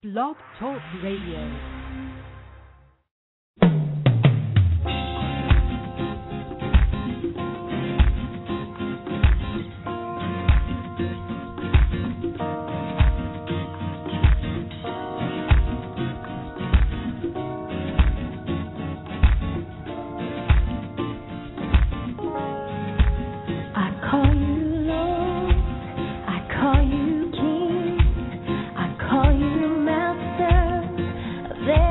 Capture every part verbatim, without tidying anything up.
Blog Talk Radio. There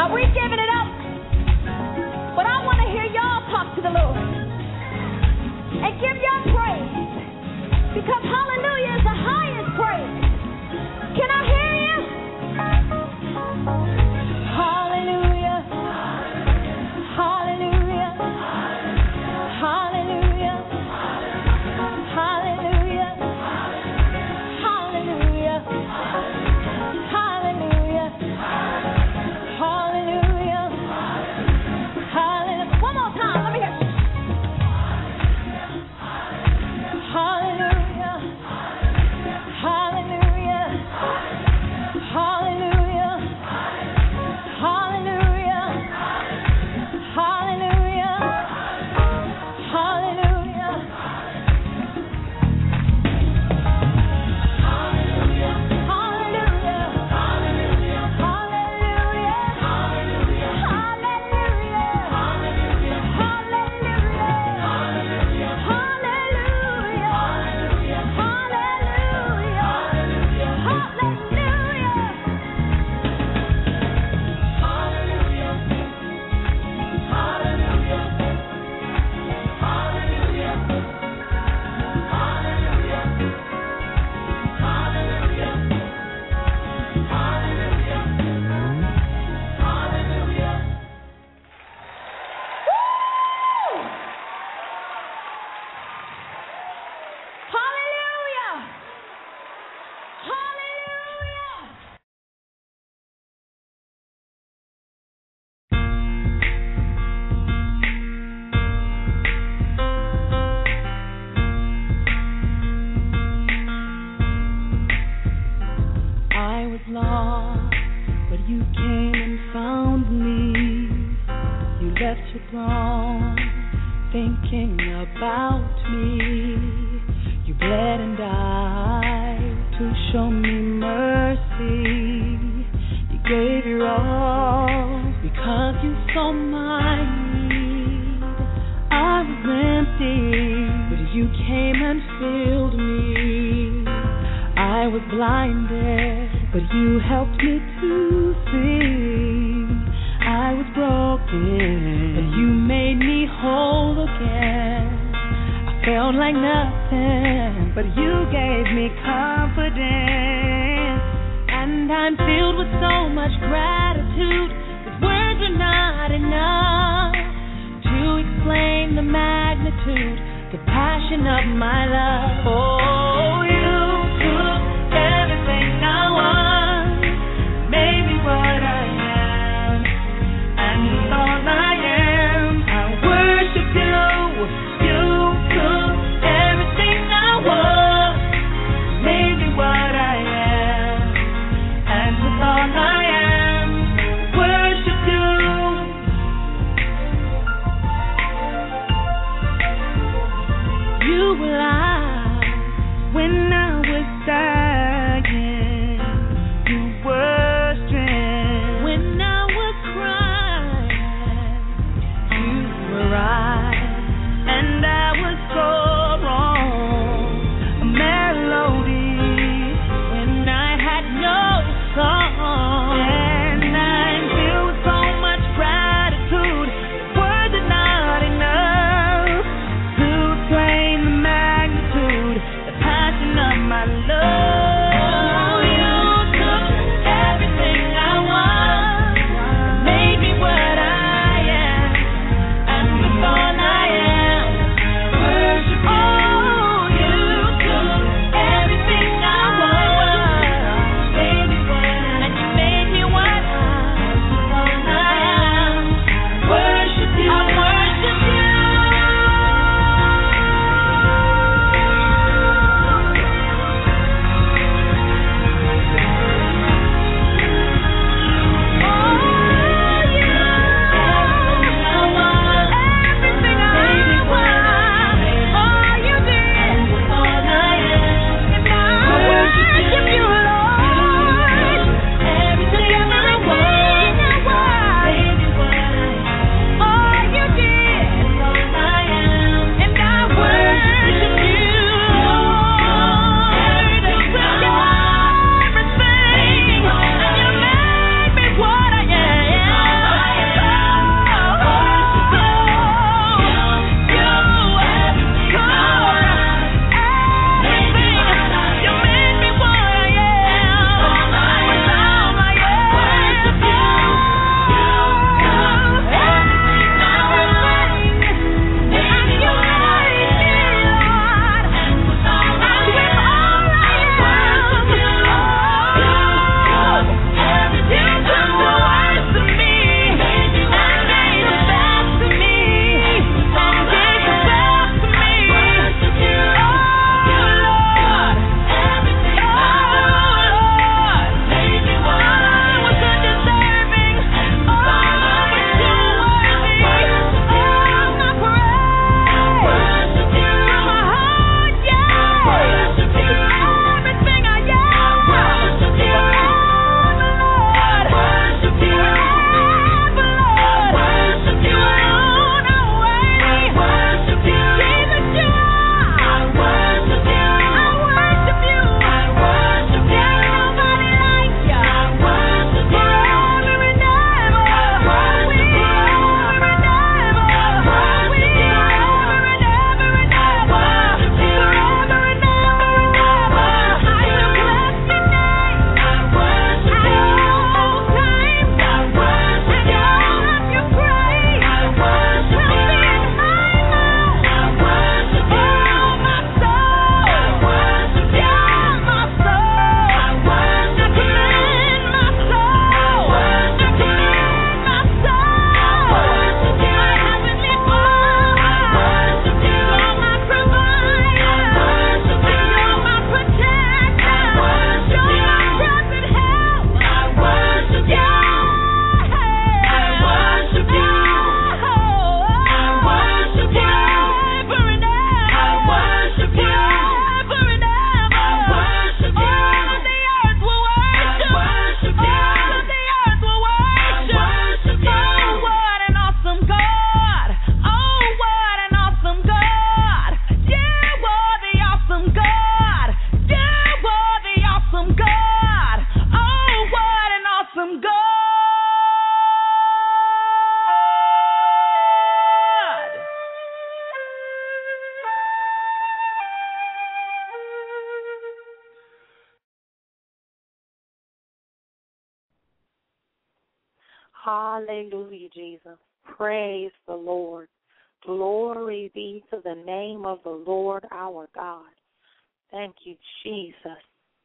Now we're giving it up, but I want to hear y'all talk to the Lord and give your praise, because hallelujah is the highest praise. Can I hear you? Hallelujah. Hallelujah. Hallelujah. Hallelujah. Hallelujah. Hallelujah. Hallelujah. Hallelujah. One more time. Let me hear. Hallelujah. Hallelujah. Hallelujah. Hallelujah. Hallelujah. Hallelujah. Lost, but you came and found me. You left your throne, thinking about me. You bled and died to show me mercy. You gave your all because you saw my need. I was empty, but you came and filled me. I was blinded, but you helped me to see. I was broken, but you made me whole again. I felt like nothing, but you gave me confidence. And I'm filled with so much gratitude that words are not enough to explain the magnitude, the passion of my love. Oh, you took everything I want, made me what I am, and it's all I am. I worship you. You took everything I want, made me what I am, and it's all I am. Worship you. You will lie Hallelujah, Jesus. Praise the Lord. Glory be to the name of the Lord our God. Thank you, Jesus.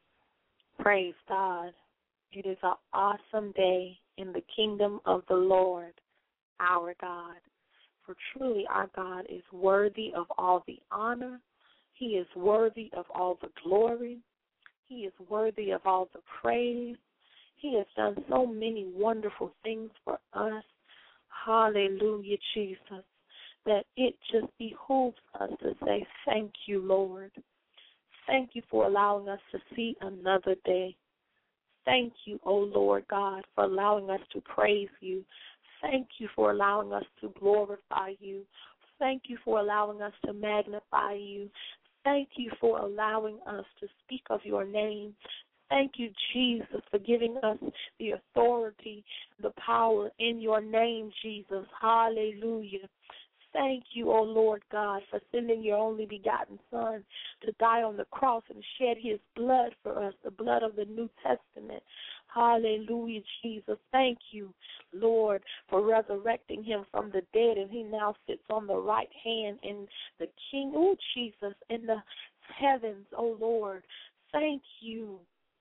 Praise God. It is an awesome day in the kingdom of the Lord our God. For truly our God is worthy of all the honor. He is worthy of all the glory. He is worthy of all the praise. He has done so many wonderful things for us. Hallelujah, Jesus, that it just behooves us to say thank you, Lord. Thank you for allowing us to see another day. Thank you, O Lord God, for allowing us to praise you. Thank you for allowing us to glorify you. Thank you for allowing us to magnify you. Thank you for allowing us to speak of your name. Thank you, Jesus, for giving us the authority, the power in your name, Jesus. Hallelujah. Thank you, O Lord God, for sending your only begotten Son to die on the cross and shed his blood for us, the blood of the New Testament. Hallelujah, Jesus. Thank you, Lord, for resurrecting him from the dead, and he now sits on the right hand in the King, oh, Jesus, in the heavens, oh, Lord. Thank you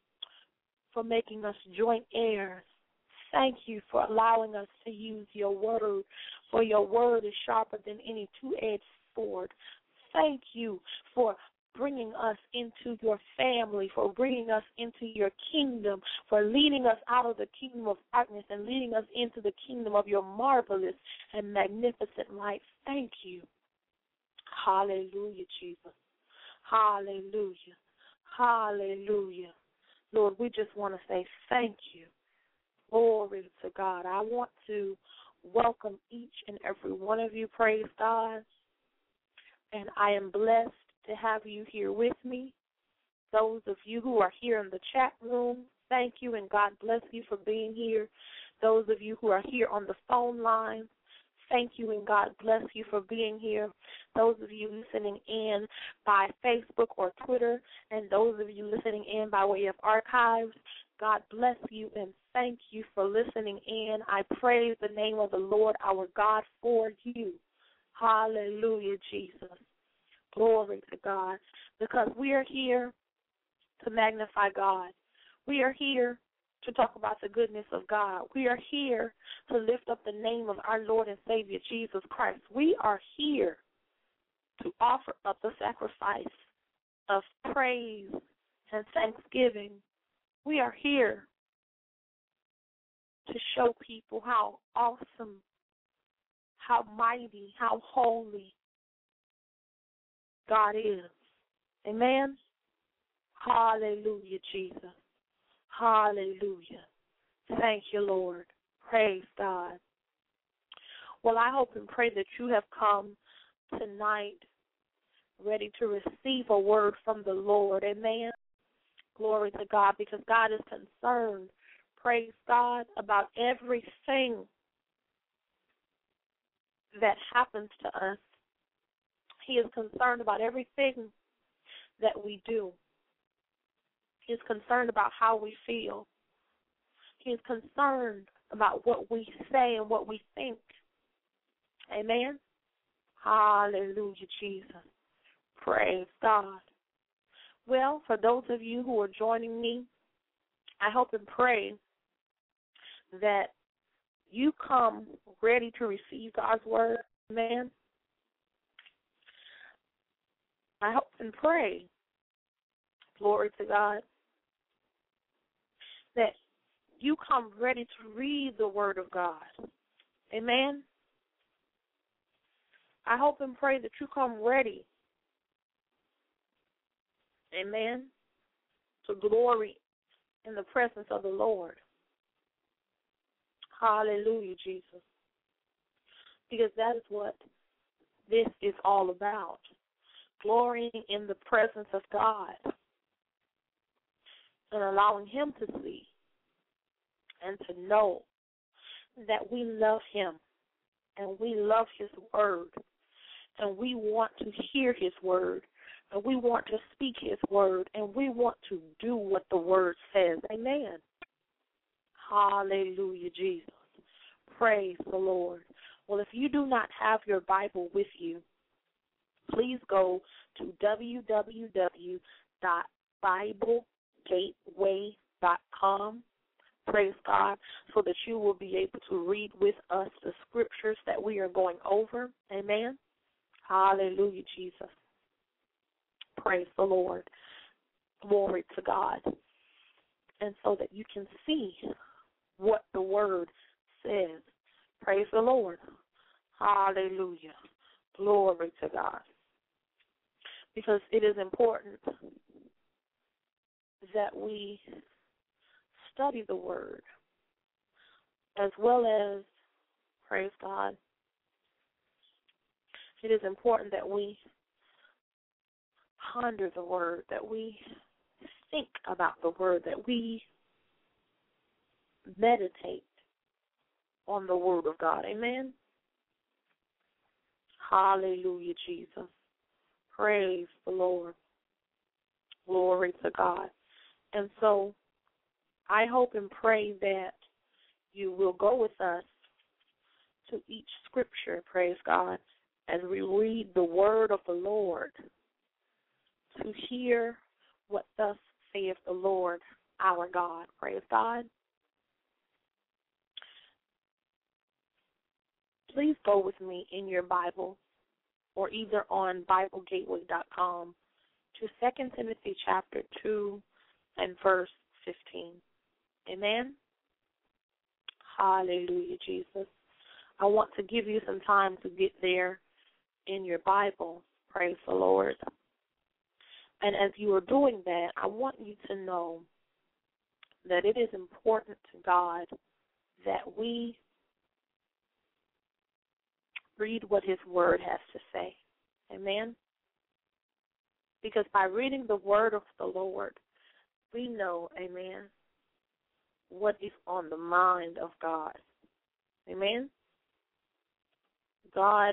for making us joint heirs. Thank you for allowing us to use your word, for your word is sharper than any two-edged sword. Thank you for bringing us into your family, for bringing us into your kingdom, for leading us out of the kingdom of darkness and leading us into the kingdom of your marvelous and magnificent light. Thank you. Hallelujah, Jesus. Hallelujah. Hallelujah. Lord, we just want to say thank you. Glory to God. I want to welcome each and every one of you, praise God. And I am blessed to have you here with me. Those of you who are here in the chat room, thank you and God bless you for being here. Those of you who are here on the phone line, thank you and God bless you for being here. Those of you listening in by Facebook or Twitter, and those of you listening in by way of archives, God bless you and thank you for listening in. I praise the name of the Lord our God for you. Hallelujah, Jesus. Glory to God. Because we are here to magnify God. We are here to talk about the goodness of God. We are here to lift up the name of our Lord and Savior, Jesus Christ. We are here to offer up the sacrifice of praise and thanksgiving. We are here to show people how awesome, how mighty, how holy God is. Amen? Hallelujah, Jesus. Hallelujah. Thank you, Lord. Praise God. Well, I hope and pray that you have come tonight ready to receive a word from the Lord. Amen? Glory to God, because God is concerned, praise God, about everything that happens to us. He is concerned about everything that we do. He is concerned about how we feel. He is concerned about what we say and what we think. Amen? Hallelujah, Jesus. Praise God. Well, for those of you who are joining me, I hope and pray that you come ready to receive God's word. Amen. I hope and pray, glory to God, that you come ready to read the word of God. Amen. I hope and pray that you come ready, amen, to glory in the presence of the Lord. Hallelujah, Jesus. Because that is what this is all about. Glorying in the presence of God and allowing him to see and to know that we love him and we love his word and we want to hear his word and we want to speak his word and we want to do what the word says. Amen. Hallelujah, Jesus. Praise the Lord. Well, if you do not have your Bible with you, please go to w w w dot bible gateway dot com. Praise God, so that you will be able to read with us the scriptures that we are going over. Amen. Hallelujah, Jesus. Praise the Lord. Glory to God. And so that you can see what the word says. Praise the Lord. Hallelujah. Glory to God. Because it is important that we study the word, as well as, praise God, it is important that we ponder the word, that we think about the word, that we meditate on the word of God. Amen. Hallelujah, Jesus. Praise the Lord. Glory to God. And so I hope and pray that you will go with us to each scripture, praise God, as we read the word of the Lord, to hear what thus saith the Lord our God. Praise God. Please go with me in your Bible, or either on bible gateway dot com, to Second Timothy chapter two and verse fifteen. Amen. Hallelujah, Jesus. I want to give you some time to get there in your Bible. Praise the Lord. And as you are doing that, I want you to know that it is important to God that we read what his word has to say. Amen? Because by reading the word of the Lord, we know, amen, what is on the mind of God. Amen? God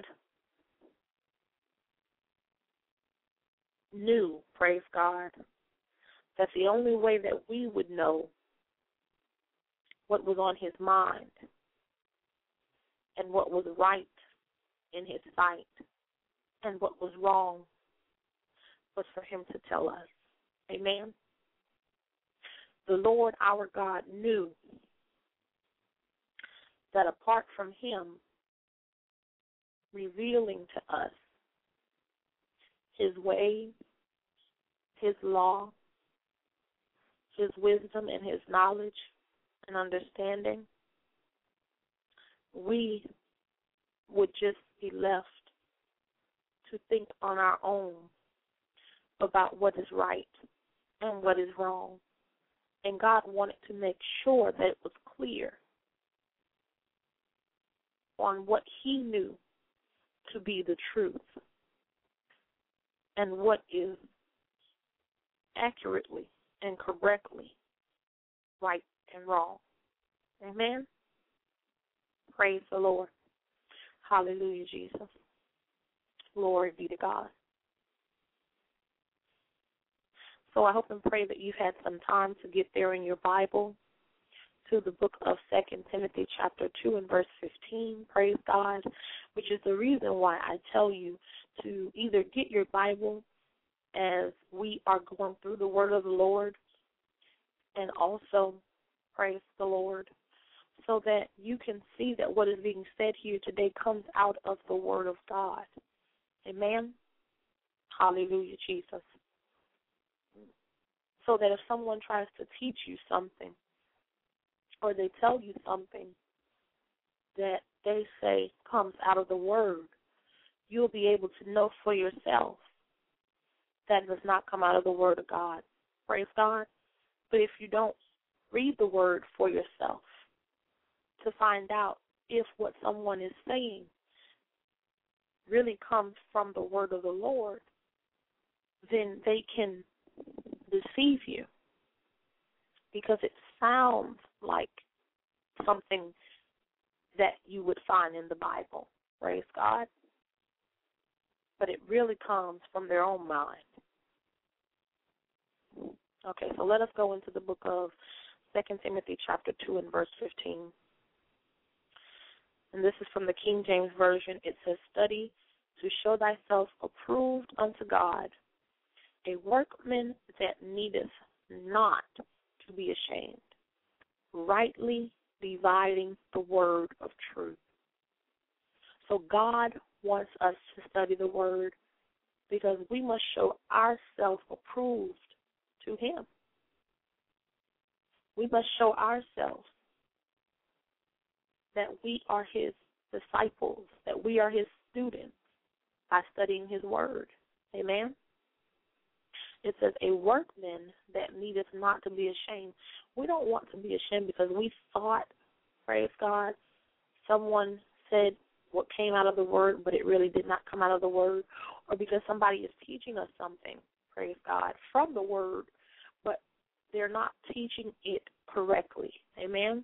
knew, praise God, that the only way that we would know what was on his mind and what was right in his sight and what was wrong was for him to tell us. Amen? The Lord our God knew that apart from him revealing to us his way, his law, his wisdom, and his knowledge and understanding, we would just be left to think on our own about what is right and what is wrong. And God wanted to make sure that it was clear on what he knew to be the truth and what is accurately and correctly right and wrong. Amen? Praise the Lord. Hallelujah, Jesus. Glory be to God. So I hope and pray that you've had some time to get there in your Bible to the book of Second Timothy chapter two and verse fifteen. Praise God, which is the reason why I tell you to either get your Bible as we are going through the word of the Lord, and also, praise the Lord, so that you can see that what is being said here today comes out of the word of God. Amen? Hallelujah, Jesus. So that if someone tries to teach you something, or they tell you something that they say comes out of the word, you'll be able to know for yourself that does not come out of the word of God. Praise God. But if you don't read the word for yourself to find out if what someone is saying really comes from the word of the Lord, then they can deceive you, because it sounds like something that you would find in the Bible. Praise God. But it really comes from their own mind. Okay, so let us go into the book of Second Timothy chapter two and verse fifteen. and this is from the King James Version. It says, study to show thyself approved unto God, a workman that needeth not to be ashamed, rightly dividing the word of truth. So God wants us to study the word because we must show ourselves approved to him. We must show ourselves that we are his disciples, that we are his students by studying his word. Amen? It says, a workman that needeth not to be ashamed. We don't want to be ashamed because we thought, praise God, someone said what came out of the word, but it really did not come out of the word, or because somebody is teaching us something, praise God, from the word, but they're not teaching it correctly. Amen?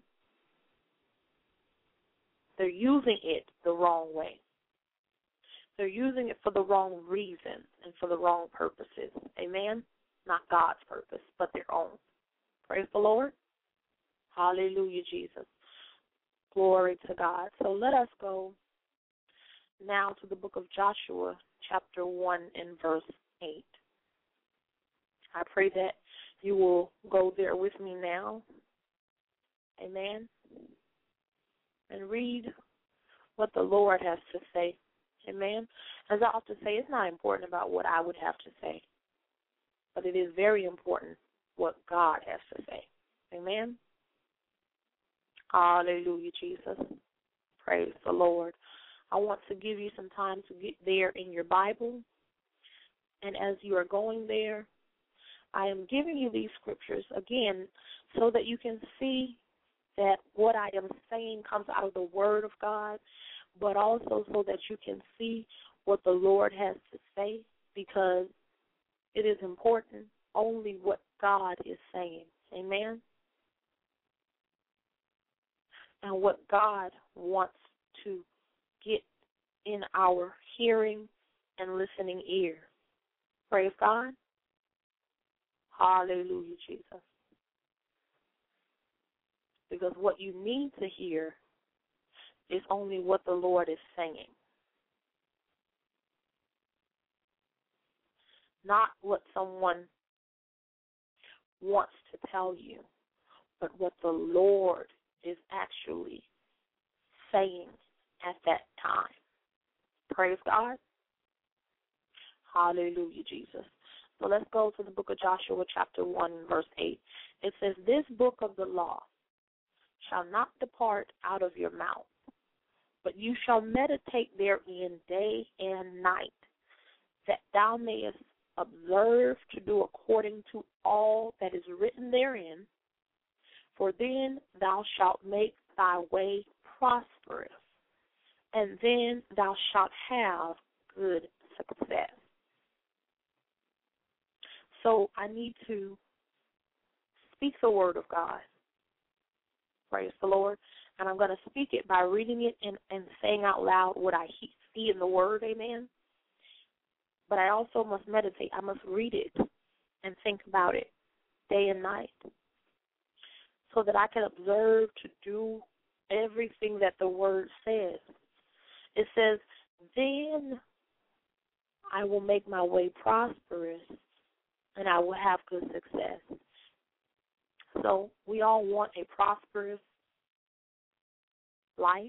They're using it the wrong way. They're using it for the wrong reason and for the wrong purposes. Amen? Not God's purpose, but their own. Praise the Lord. Hallelujah, Jesus. Glory to God. So let us go now to the book of Joshua, chapter one and verse eight. I pray that you will go there with me now. Amen. And read what the Lord has to say. Amen. As I often say, it's not important about what I would have to say, but it is very important what God has to say. Amen. Hallelujah, Jesus. Praise the Lord. I want to give you some time to get there in your Bible. And as you are going there, I am giving you these scriptures, again, so that you can see that what I am saying comes out of the Word of God, but also so that you can see what the Lord has to say, because it is important only what God is saying. Amen? And what God wants to get in our hearing and listening ear. Praise God. Hallelujah, Jesus. Because what you need to hear is only what the Lord is saying. Not what someone wants to tell you, but what the Lord is actually saying at that time. Praise God. Hallelujah, Jesus. So let's go to the book of Joshua, chapter one, verse eight. It says, this book of the law shall not depart out of your mouth, but you shall meditate therein day and night, that thou mayest observe to do according to all that is written therein, for then thou shalt make thy way prosperous, and then thou shalt have good success. So I need to speak the word of God. Praise the Lord. And I'm going to speak it by reading it and, and saying out loud what I see in the word, amen. But I also must meditate. I must read it and think about it day and night so that I can observe to do everything that the word says. It says, then I will make my way prosperous and I will have good success. So we all want a prosperous life.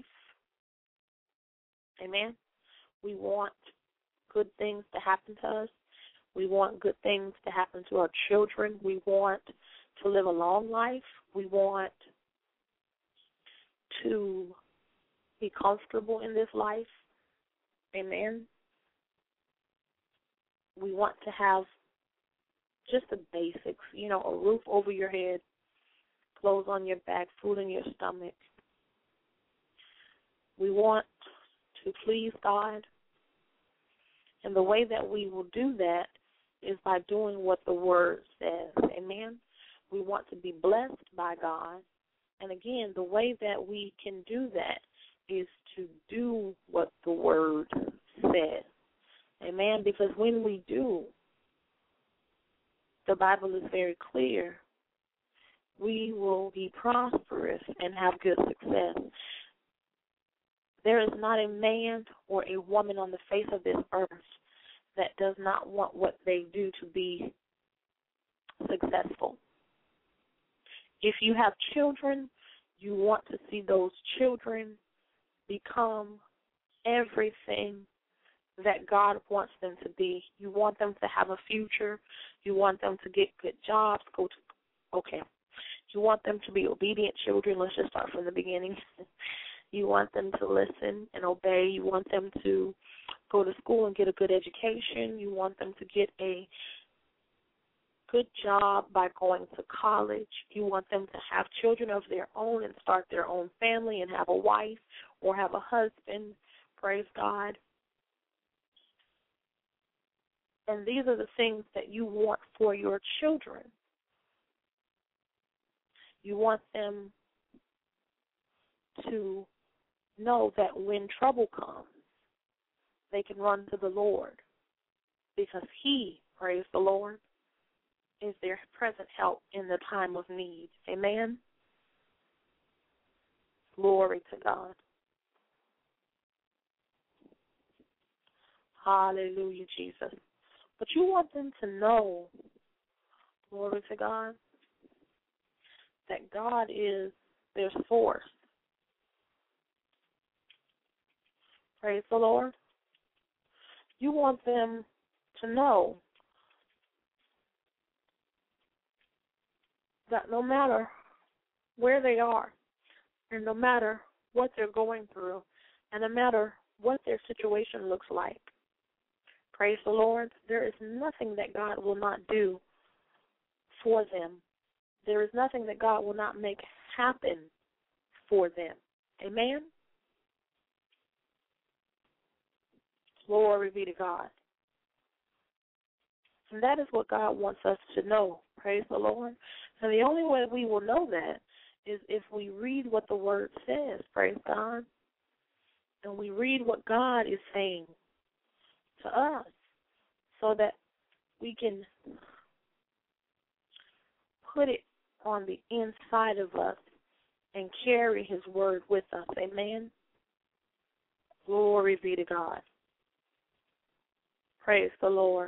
Amen. We want good things to happen to us. We want good things to happen to our children. We want to live a long life. We want to be comfortable in this life. Amen. We want to have just the basics, you know, a roof over your head, clothes on your back, food in your stomach. We want to please God. And the way that we will do that is by doing what the Word says. Amen? We want to be blessed by God. And again, the way that we can do that is to do what the Word says. Amen? Because when we do, the Bible is very clear, we will be prosperous and have good success. There is not a man or a woman on the face of this earth that does not want what they do to be successful. If you have children, you want to see those children become everything that God wants them to be. You want them to have a future. You want them to get good jobs, go to, okay. You want them to be obedient children. Let's just start from the beginning. You want them to listen and obey. You want them to go to school and get a good education. You want them to get a good job by going to college. You want them to have children of their own and start their own family and have a wife or have a husband. Praise God. And these are the things that you want for your children. You want them to know that when trouble comes, they can run to the Lord because He, praise the Lord, is their present help in the time of need. Amen? Glory to God. Hallelujah, Jesus. But you want them to know, glory to God, that God is their source. Praise the Lord. You want them to know that no matter where they are, and no matter what they're going through, and no matter what their situation looks like, praise the Lord, there is nothing that God will not do for them. There is nothing that God will not make happen for them. Amen? Glory be to God. And that is what God wants us to know. Praise the Lord. And the only way we will know that is if we read what the Word says. Praise God. And we read what God is saying to us so that we can put it on the inside of us and carry His Word with us. Amen? Glory be to God. Praise the Lord.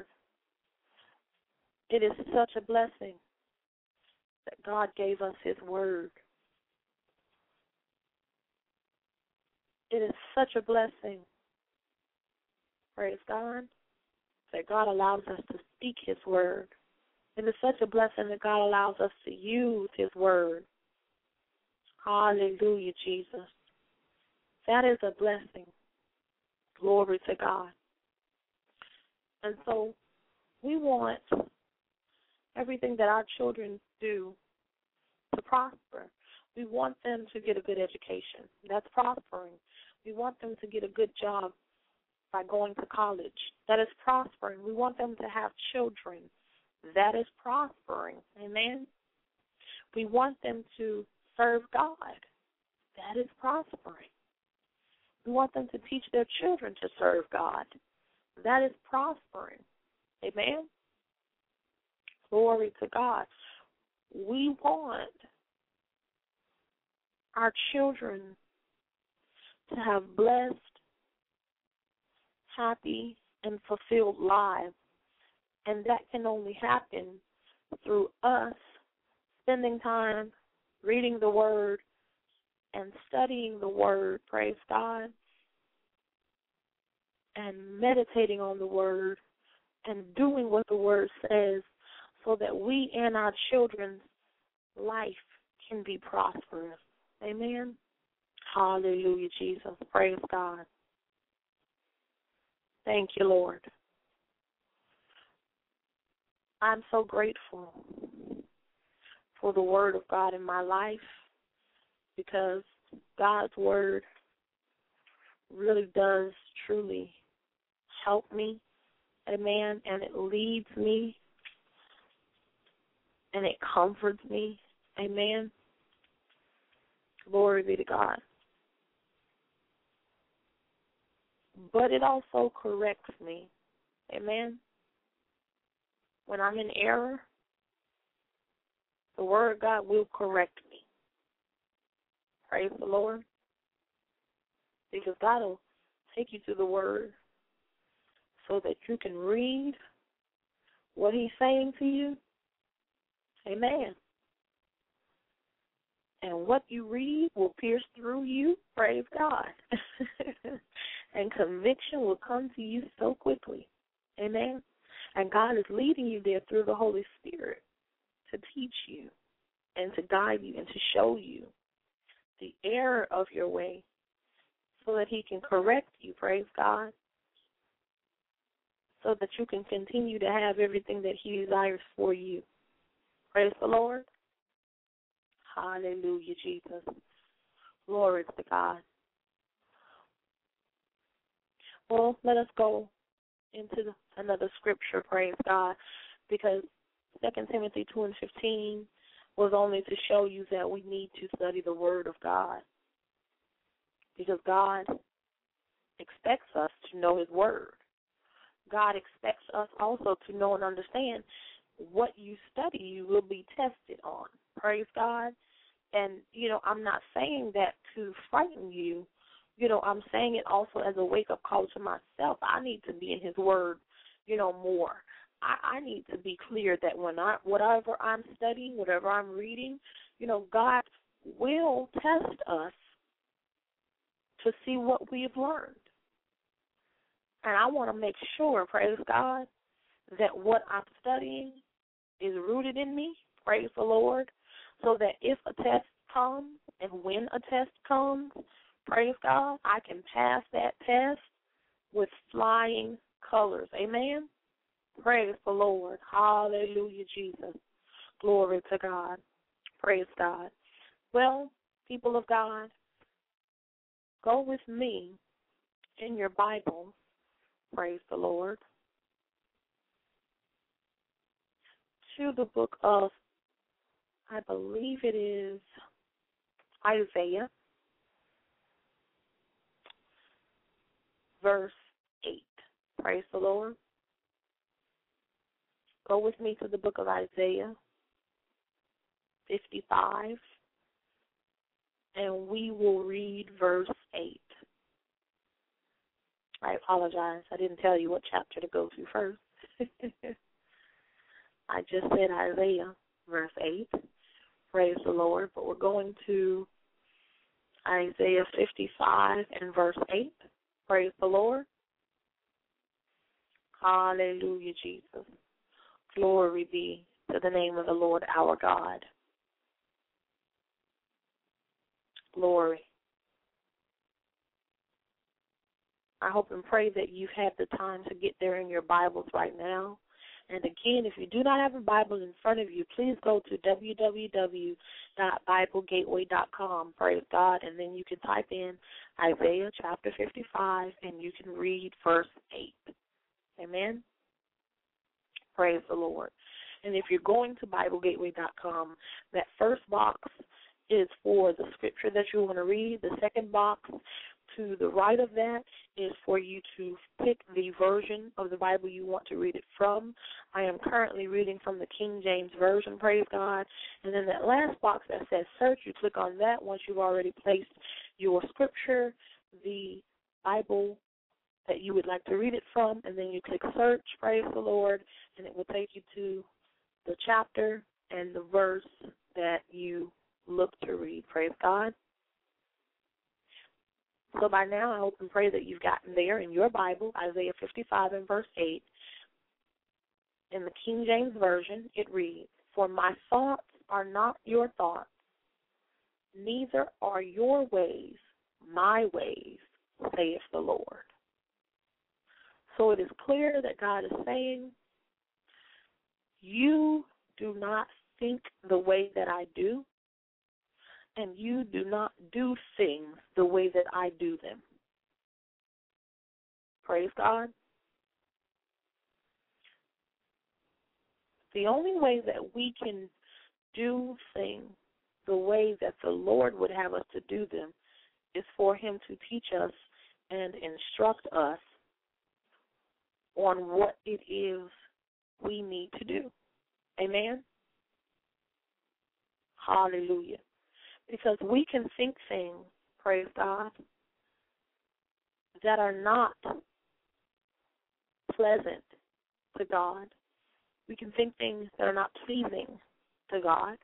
It is such a blessing that God gave us His Word. It is such a blessing, praise God, that God allows us to speak His Word. It is such a blessing that God allows us to use His Word. Hallelujah, Jesus. That is a blessing. Glory to God. And so we want everything that our children do to prosper. We want them to get a good education. That's prospering. We want them to get a good job by going to college. That is prospering. We want them to have children. That is prospering. Amen? We want them to serve God. That is prospering. We want them to teach their children to serve God. That is prospering. Amen? Glory to God. We want our children to have blessed, happy, and fulfilled lives. And that can only happen through us spending time reading the Word and studying the Word, praise God, and meditating on the Word and doing what the Word says so that we and our children's life can be prosperous. Amen? Hallelujah, Jesus. Praise God. Thank you, Lord. I'm so grateful for the Word of God in my life because God's Word really does truly help me, amen, and it leads me and it comforts me, amen. Glory be to God. But it also corrects me, amen. When I'm in error, the Word of God will correct me. Praise the Lord. because God will take you to the Word so that you can read what He's saying to you. Amen. And what you read will pierce through you, praise God. And conviction will come to you so quickly. Amen. And God is leading you there through the Holy Spirit to teach you and to guide you and to show you the error of your way so that He can correct you, praise God, so that you can continue to have everything that He desires for you. Praise the Lord. Hallelujah, Jesus. Glory to God. Well, let us go into another scripture, praise God, because Second Timothy two and fifteen was only to show you that we need to study the Word of God, because God expects us to know His Word. God expects us also to know and understand what you study, you will be tested on. Praise God. And, you know, I'm not saying that to frighten you. You know, I'm saying it also as a wake-up call to myself. I need to be in His Word, you know, more. I, I need to be clear that when I, whatever I'm studying, whatever I'm reading, you know, God will test us to see what we've learned. And I want to make sure, praise God, that what I'm studying is rooted in me, praise the Lord, so that if a test comes and when a test comes, praise God, I can pass that test with flying colors. Amen? Praise the Lord. Hallelujah, Jesus. Glory to God. Praise God. Well, people of God, go with me in your Bible. Praise the Lord. To the book of, I believe it is Isaiah, verse eight. Praise the Lord. Go with me to the book of Isaiah fifty-five, and we will read verse eight. I apologize. I didn't tell you what chapter to go to first. I just said Isaiah, verse eight. Praise the Lord. But we're going to Isaiah fifty-five and verse eight. Praise the Lord. Hallelujah, Jesus. Glory be to the name of the Lord our God. Glory. I hope and pray that you've had the time to get there in your Bibles right now. And again, if you do not have a Bible in front of you, please go to w w w dot bible gateway dot com, praise God, and then you can type in Isaiah chapter fifty-five, and you can read verse eight. Amen? Praise the Lord. And if you're going to bible gateway dot com, that first box is for the scripture that you want to read. The second box to the right of that is for you to pick the version of the Bible you want to read it from. I am currently reading from the King James Version, praise God. And then that last box that says search, you click on that once you've already placed your scripture, the Bible that you would like to read it from, and then you click search, praise the Lord, and it will take you to the chapter and the verse that you look to read, praise God. So by now, I hope and pray that you've gotten there in your Bible, Isaiah fifty-five and verse eight. In the King James Version, it reads, "For my thoughts are not your thoughts, neither are your ways my ways, saith the Lord." So it is clear that God is saying, you do not think the way that I do, and you do not do things the way that I do them. Praise God. The only way that we can do things the way that the Lord would have us to do them is for Him to teach us and instruct us on what it is we need to do. Amen? Hallelujah. Because we can think things, praise God, that are not pleasant to God. We can think things that are not pleasing to God.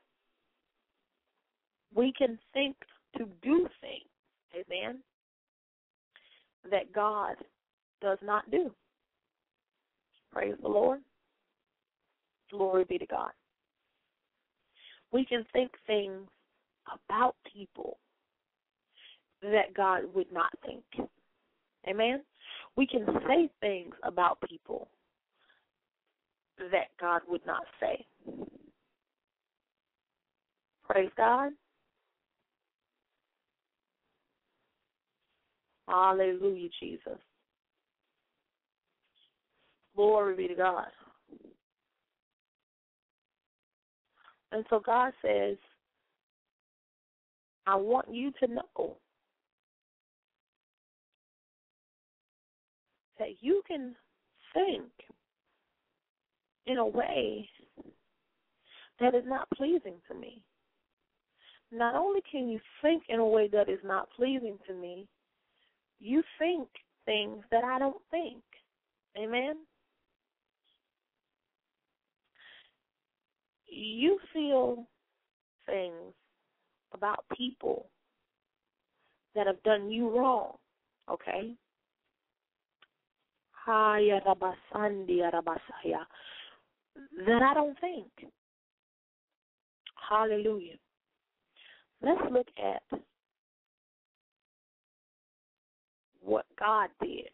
We can think to do things, amen, that God does not do. Praise the Lord. Glory be to God. We can think things about people that God would not think. Amen? We can say things about people that God would not say. Praise God. Hallelujah, Jesus. Glory be to God. And so God says, I want you to know that you can think in a way that is not pleasing to me. Not only can you think in a way that is not pleasing to me, you think things that I don't think. Amen? You feel things about people that have done you wrong, okay? That I don't think. Hallelujah. Let's look at what God did.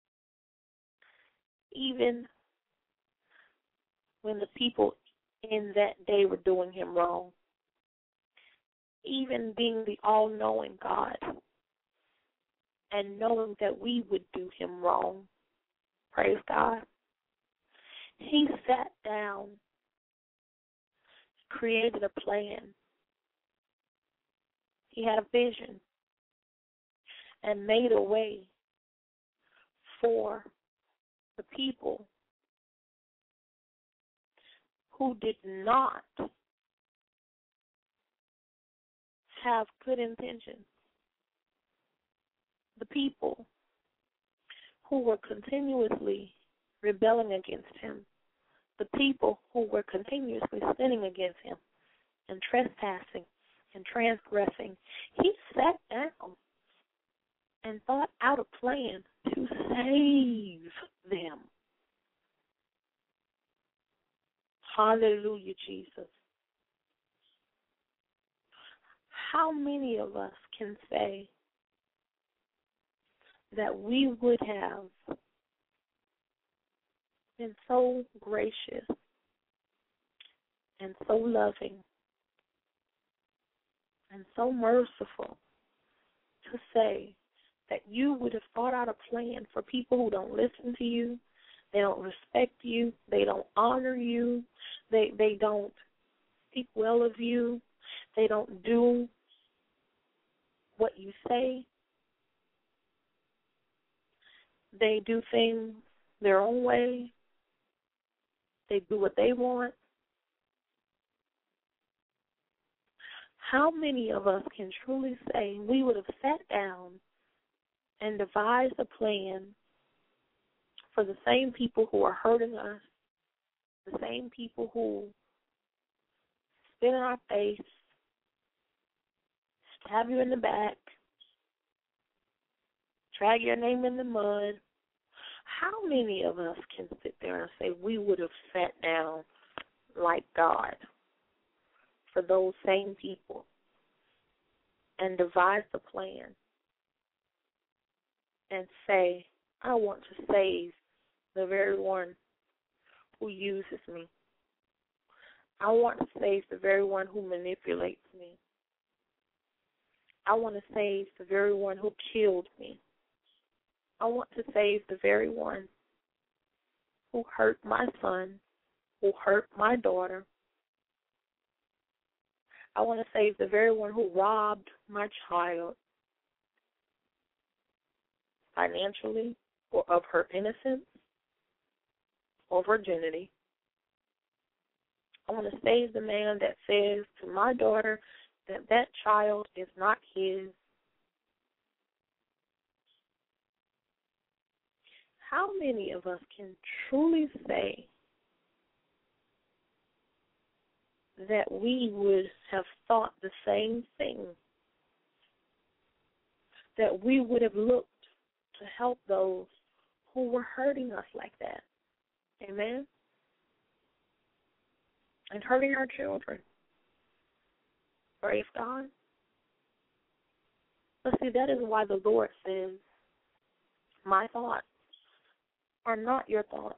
Even when the people in that day were doing him wrong, even being the all-knowing God and knowing that we would do him wrong, praise God, he sat down, created a plan. He had a vision and made a way for the people who did not have good intentions. The people who were continuously rebelling against him. The people who were continuously sinning against him and trespassing and transgressing. He sat down and thought out a plan to save them. Hallelujah, Jesus. How many of us can say that we would have been so gracious and so loving and so merciful to say that you would have thought out a plan for people who don't listen to you, they don't respect you, they don't honor you, they they don't speak well of you, they don't do what you say, they do things their own way, they do what they want. How many of us can truly say we would have sat down and devised a plan for the same people who are hurting us, the same people who spit in our face, stab you in the back, drag your name in the mud? How many of us can sit there and say we would have sat down like God for those same people and devised a plan and say, I want to save the very one who uses me. I want to save the very one who manipulates me. I want to save the very one who killed me. I want to save the very one who hurt my son, who hurt my daughter. I want to save the very one who robbed my child financially or of her innocence or virginity. I want to save the man that says to my daughter that that child is not his. how many of us can truly say that we would have thought the same thing, that we would have looked to help those who were hurting us like that? Amen? And hurting our children. Praise God. But see, that is why the Lord says, my thoughts are not your thoughts,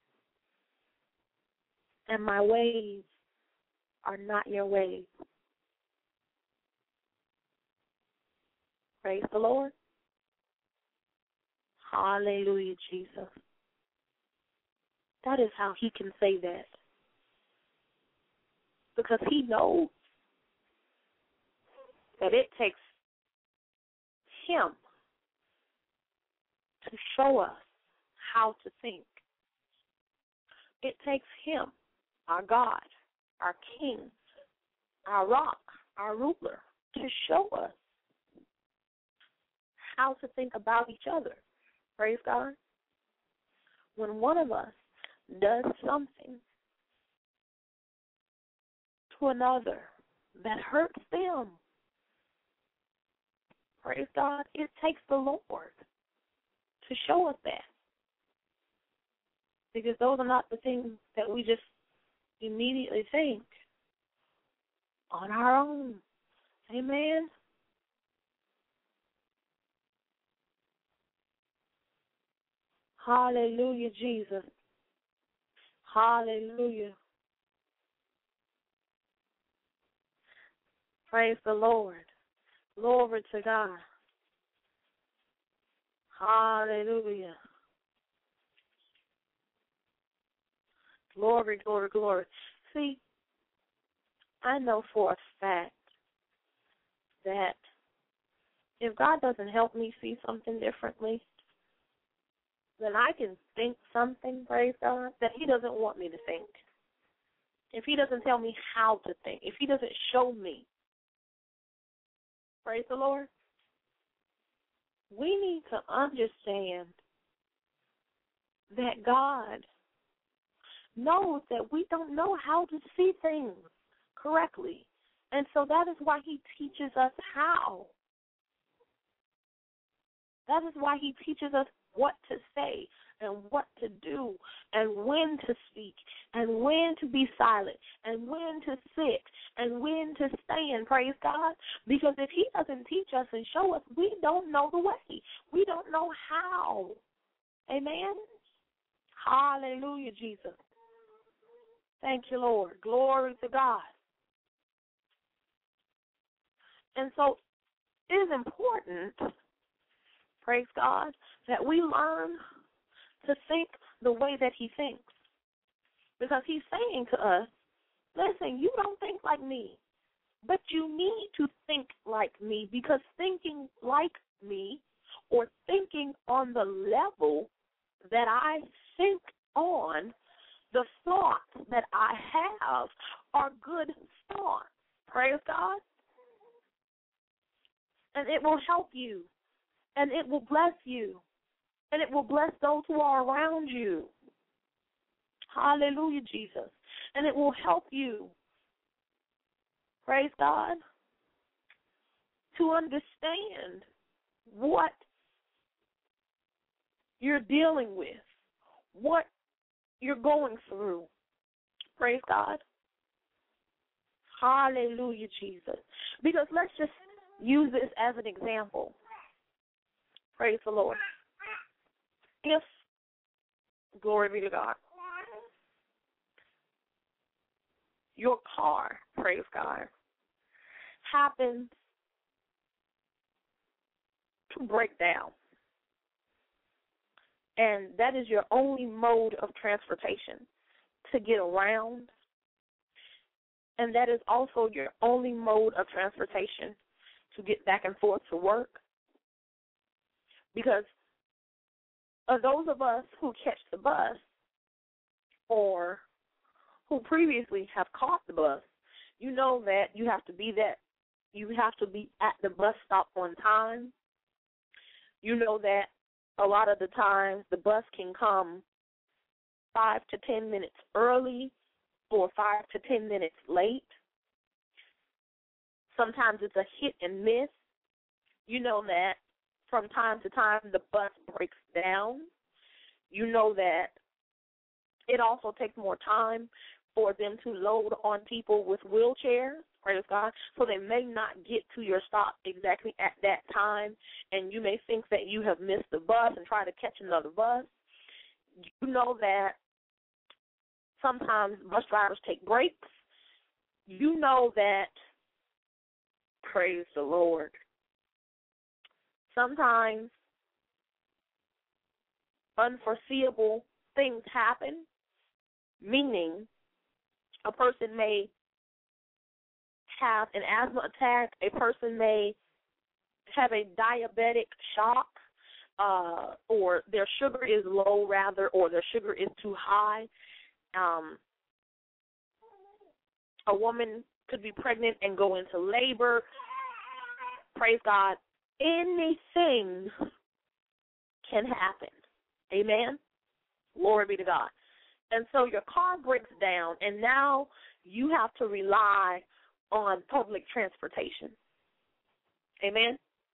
and my ways are not your ways. Praise the Lord. Hallelujah, Jesus. That is how he can say that. Because he knows that it takes him to show us how to think. It takes him, our God, our King, our rock, our ruler, to show us how to think about each other. Praise God. When one of us does something to another that hurts them, praise God, it takes the Lord to show us that. Because those are not the things that we just immediately think on our own. Amen? Hallelujah, Jesus. Hallelujah. Praise the Lord. Glory to God. Hallelujah. Glory, glory, glory. See, I know for a fact that if God doesn't help me see something differently, then I can think something, praise God, that he doesn't want me to think. If he doesn't tell me how to think, if he doesn't show me, praise the Lord, we need to understand that God knows that we don't know how to see things correctly. And so that is why he teaches us how. That is why he teaches us what to say and what to do and when to speak and when to be silent and when to sit and when to stand, praise God. Because if he doesn't teach us and show us, we don't know the way. We don't know how. Amen? Hallelujah, Jesus. Thank you, Lord. Glory to God. And so it is important, praise God, that we learn to think the way that he thinks. Because he's saying to us, listen, you don't think like me, but you need to think like me, because thinking like me or thinking on the level that I think on, the thoughts that I have are good thoughts. Praise God. And it will help you. And it will bless you. And it will bless those who are around you. Hallelujah, Jesus. And it will help you, praise God, to understand what you're dealing with, what you're going through. Praise God. Hallelujah, Jesus. Because let's just use this as an example. Praise the Lord. If, glory be to God, your car, praise God, happens to break down, and that is your only mode of transportation to get around, and that is also your only mode of transportation to get back and forth to work, because of those of us who catch the bus or who previously have caught the bus, you know that you have to be that you have to be at the bus stop on time. You know that a lot of the times the bus can come five to ten minutes early or five to ten minutes late. Sometimes it's a hit and miss. You know that from time to time the bus breaks down. You know that it also takes more time for them to load on people with wheelchairs, praise God, so they may not get to your stop exactly at that time, and you may think that you have missed the bus and try to catch another bus. You know that sometimes bus drivers take breaks. You know that, praise the Lord, sometimes unforeseeable things happen, meaning a person may have an asthma attack, a person may have a diabetic shock, uh, or their sugar is low, rather, or their sugar is too high. Um, a woman could be pregnant and go into labor. Praise God. Anything can happen. Amen? Glory be to God. And so your car breaks down, and now you have to rely on public transportation. Amen?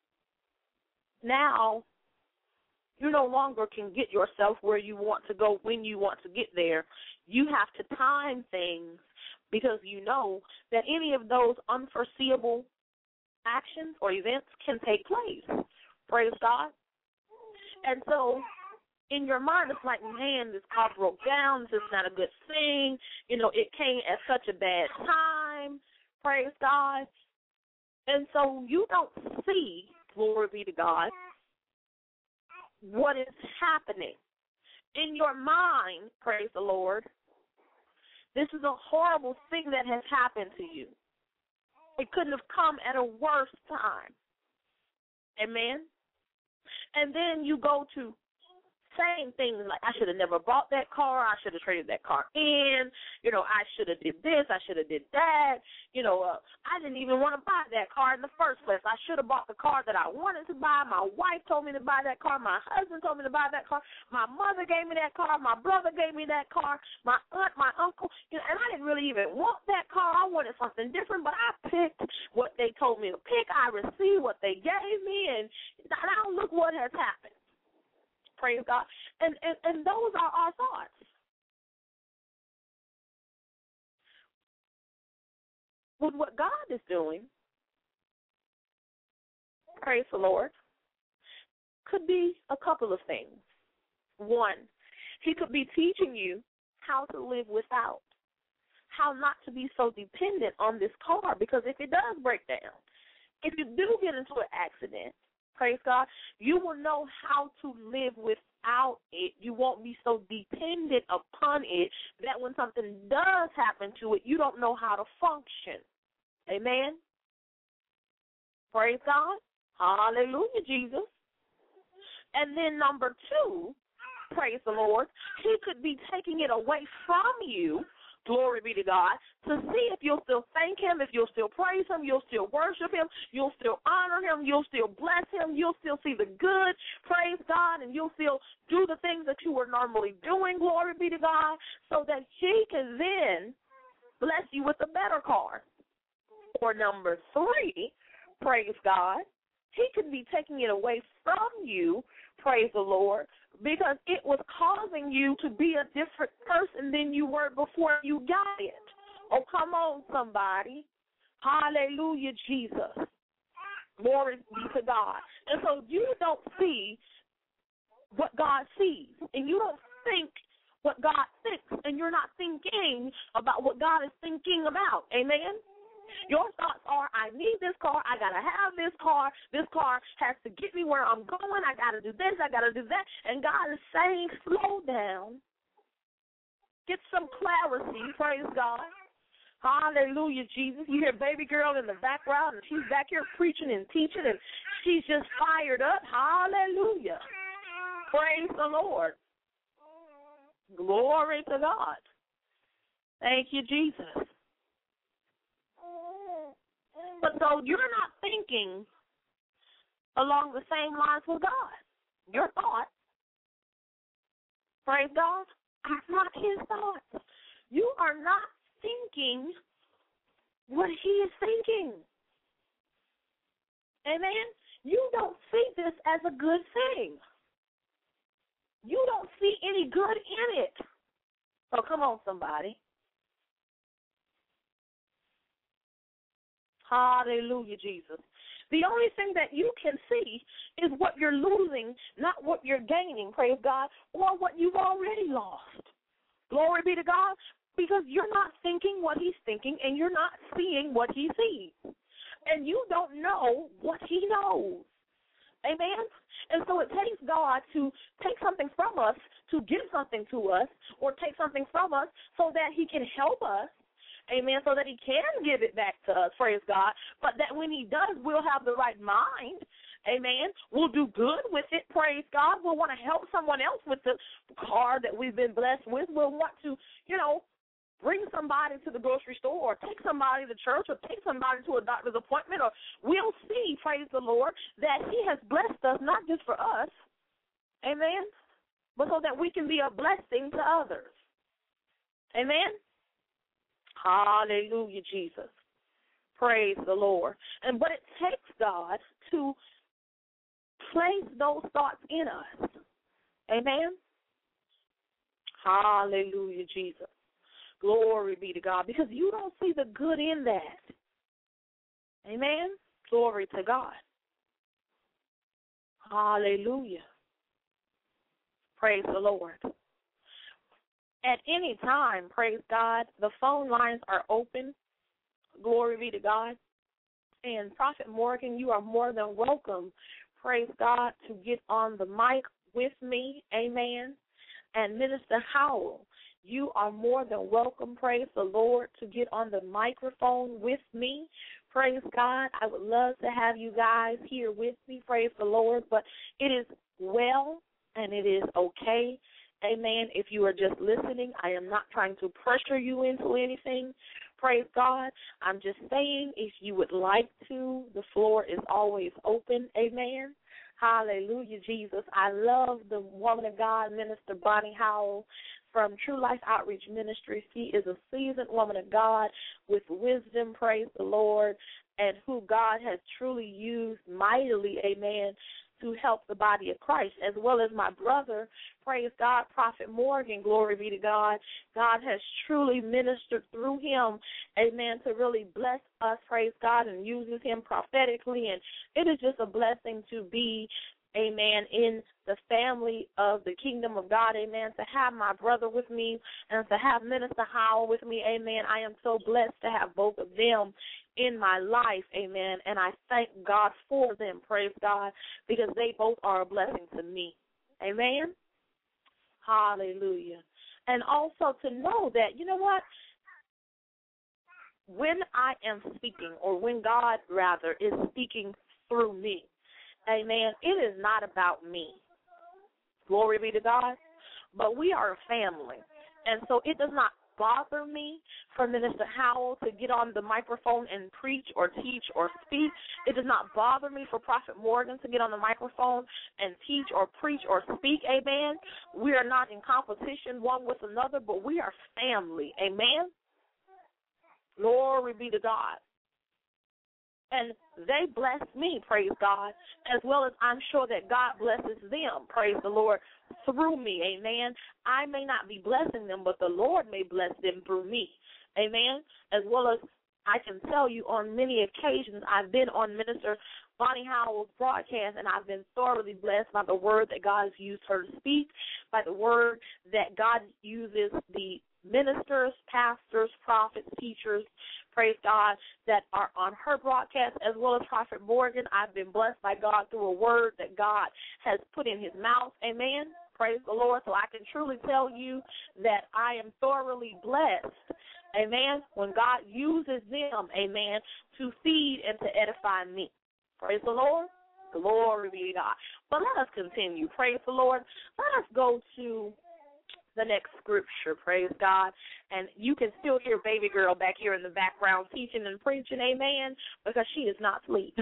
Now, you no longer can get yourself where you want to go when you want to get there. You have to time things because you know that any of those unforeseeable actions or events can take place. Praise God. And so in your mind, it's like, man, this car broke down. This is not a good thing. You know, it came at such a bad time. Praise God. And so you don't see, glory be to God, what is happening. In your mind, praise the Lord, this is a horrible thing that has happened to you. It couldn't have come at a worse time. Amen? And then you go to saying things like, I should have never bought that car, I should have traded that car in, you know, I should have did this, I should have did that, you know, uh, I didn't even want to buy that car in the first place. I should have bought the car that I wanted to buy. My wife told me to buy that car. My husband told me to buy that car. My mother gave me that car. My brother gave me that car. My aunt, my uncle, you know, and I didn't really even want that car. I wanted something different, but I picked what they told me to pick. I received what they gave me, and now look what has happened. Praise God. And, and and those are our thoughts. With what God is doing, praise the Lord, could be a couple of things. One, he could be teaching you how to live without, how not to be so dependent on this car, because if it does break down, if you do get into an accident, praise God, you will know how to live without it. You won't be so dependent upon it that when something does happen to it, you don't know how to function. Amen? Praise God. Hallelujah, Jesus. And then number two, praise the Lord, he could be taking it away from you, glory be to God, to see if you'll still thank him, if you'll still praise him, you'll still worship him, you'll still honor him, you'll still bless him, you'll still see the good, praise God, and you'll still do the things that you were normally doing, glory be to God, so that he can then bless you with a better car. Or number three, praise God, he could be taking it away from you, praise the Lord, because it was causing you to be a different person than you were before you got it. Oh, come on, somebody. Hallelujah, Jesus. Glory be to God. And so you don't see what God sees, and you don't think what God thinks, and you're not thinking about what God is thinking about. Amen? Your thoughts are, I need this car, I got to have this car, this car has to get me where I'm going, I got to do this, I got to do that. And God is saying, slow down. Get some clarity, praise God. Hallelujah, Jesus. You hear baby girl in the background, and she's back here preaching and teaching, and she's just fired up. Hallelujah. Praise the Lord. Glory to God. Thank you, Jesus. But so you're not thinking along the same lines with God. Your thoughts praise God, are not his thoughts. You are not thinking what he is thinking. Amen? You don't see this as a good thing. You don't see any good in it. So come on, somebody. Hallelujah, Jesus. The only thing that you can see is what you're losing, not what you're gaining, praise God, or what you've already lost. Glory be to God, because you're not thinking what he's thinking, and you're not seeing what he sees. And you don't know what he knows. Amen? And so it takes God to take something from us, to give something to us, or take something from us so that he can help us. Amen, so that he can give it back to us, praise God, but that when he does, we'll have the right mind, amen. We'll do good with it, praise God. We'll want to help someone else with the car that we've been blessed with. We'll want to, you know, bring somebody to the grocery store or take somebody to church or take somebody to a doctor's appointment, or we'll see, praise the Lord, that he has blessed us not just for us, amen, but so that we can be a blessing to others. Amen. Hallelujah, Jesus. Praise the Lord. And but it takes God to place those thoughts in us. Amen. Hallelujah, Jesus. Glory be to God. Because you don't see the good in that. Amen. Glory to God. Hallelujah. Praise the Lord. At any time, praise God, the phone lines are open. Glory be to God. And Prophet Morgan, you are more than welcome, praise God, to get on the mic with me. Amen. And Minister Howell, you are more than welcome, praise the Lord, to get on the microphone with me. Praise God. I would love to have you guys here with me, praise the Lord. But it is well and it is okay. Amen. If you are just listening, I am not trying to pressure you into anything. Praise God. I'm just saying if you would like to, the floor is always open. Amen. Hallelujah, Jesus. I love the woman of God, Minister Bonnie Howell from True Life Outreach Ministries. She is a seasoned woman of God with wisdom, praise the Lord, and who God has truly used mightily, amen, to help the body of Christ, as well as my brother, praise God, Prophet Morgan, glory be to God. God has truly ministered through him, amen, to really bless us, praise God, and uses him prophetically, and it is just a blessing to be, amen, in the family of the kingdom of God, amen, to have my brother with me and to have Minister Howell with me, amen. I am so blessed to have both of them in my life, amen, and I thank God for them, praise God, because they both are a blessing to me, amen. Hallelujah. And also to know that, you know what, when I am speaking, or when God, rather, is speaking through me, amen, it is not about me. Glory be to God. But we are a family. And so it does not bother me for Minister Howell to get on the microphone and preach or teach or speak. It does not bother me for Prophet Morgan to get on the microphone and teach or preach or speak, amen. We are not in competition one with another, but we are family, amen. Glory be to God. And they bless me, praise God, as well as I'm sure that God blesses them, praise the Lord, through me, amen. I may not be blessing them, but the Lord may bless them through me, amen, as well as I can tell you on many occasions I've been on Minister Bonnie Howell's broadcast, and I've been thoroughly blessed by the word that God has used her to speak, by the word that God uses the ministers, pastors, prophets, teachers, praise God, that are on her broadcast, as well as Prophet Morgan. I've been blessed by God through a word that God has put in his mouth, amen, praise the Lord. So I can truly tell you that I am thoroughly blessed, amen, when God uses them, amen, to feed and to edify me. Praise the Lord. Glory be to God. But let us continue. Praise the Lord. Let us go to the next scripture, praise God. And you can still hear baby girl back here in the background teaching and preaching, amen, because she is not asleep.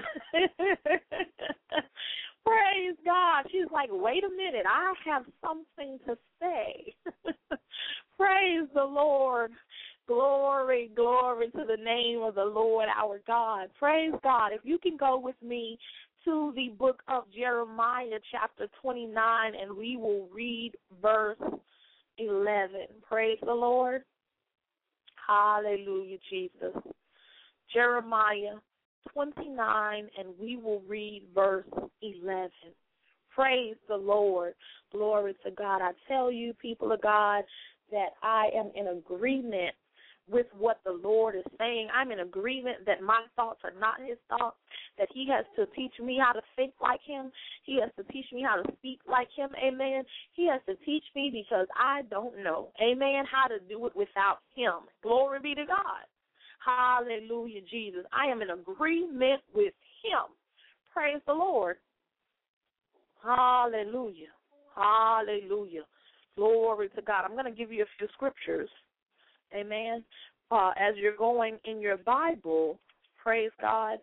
Praise God. She's like, wait a minute, I have something to say. Praise the Lord. Glory, glory to the name of the Lord our God. Praise God. If you can go with me to the book of Jeremiah, chapter twenty-nine, and we will read verse eleven. Praise the Lord. Hallelujah, Jesus. Jeremiah twenty-nine, and we will read verse eleven. Praise the Lord. Glory to God. I tell you, people of God, that I am in agreement with what the Lord is saying. I'm in agreement that my thoughts are not his thoughts, that he has to teach me how to think like him. He has to teach me how to speak like him, amen. He has to teach me because I don't know, amen, how to do it without him. Glory be to God. Hallelujah, Jesus. I am in agreement with him. Praise the Lord. Hallelujah. Hallelujah. Glory to God. I'm going to give you a few scriptures. Amen. Uh, as you're going in your Bible, praise God.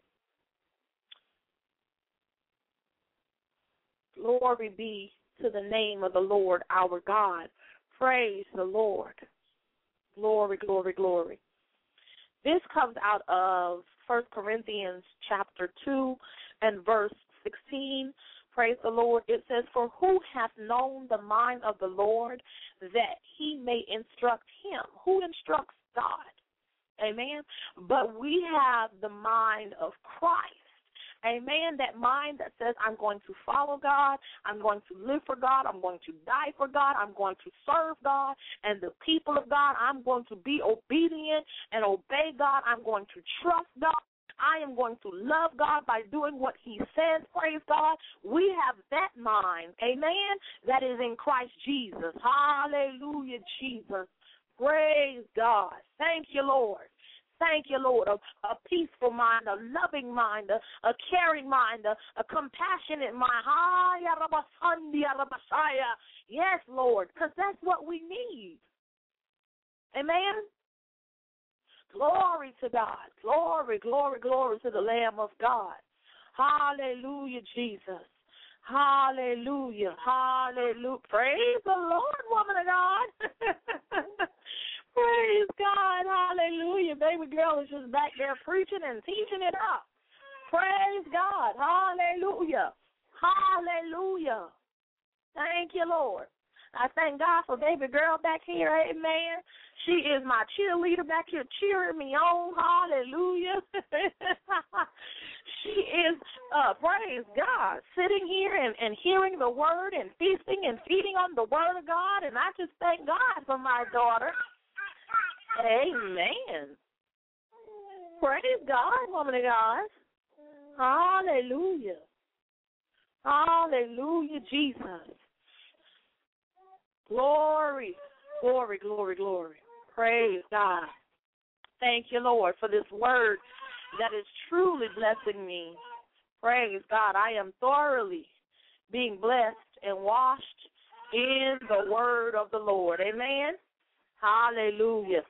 Glory be to the name of the Lord our God. Praise the Lord. Glory, glory, glory. This comes out of First Corinthians chapter two and verse sixteen. Praise the Lord. It says, for who hath known the mind of the Lord that he may instruct him? Who instructs God? Amen. But we have the mind of Christ. Amen. That mind that says, I'm going to follow God, I'm going to live for God, I'm going to die for God, I'm going to serve God and the people of God, I'm going to be obedient and obey God, I'm going to trust God. I am going to love God by doing what he says, praise God. We have that mind, amen, that is in Christ Jesus. Hallelujah, Jesus. Praise God. Thank you, Lord. Thank you, Lord. A, a peaceful mind, a loving mind, a, a caring mind, a, a compassionate mind. Yes, Lord, because that's what we need. Amen. Glory to God. Glory, glory, glory to the Lamb of God. Hallelujah, Jesus. Hallelujah. Hallelujah. Praise the Lord, woman of God. Praise God. Hallelujah. Baby girl is just back there preaching and teaching it up. Praise God. Hallelujah. Hallelujah. Thank you, Lord. I thank God for baby girl back here, amen. She is my cheerleader back here cheering me on, hallelujah. She is, uh, praise God, sitting here and, and hearing the word and feasting and feeding on the word of God, and I just thank God for my daughter. Amen. Praise God, woman of God. Hallelujah. Hallelujah, Jesus. Glory, glory, glory, glory. Praise God. Thank you, Lord, for this word that is truly blessing me. Praise God. I am thoroughly being blessed and washed in the word of the Lord. Amen. Hallelujah.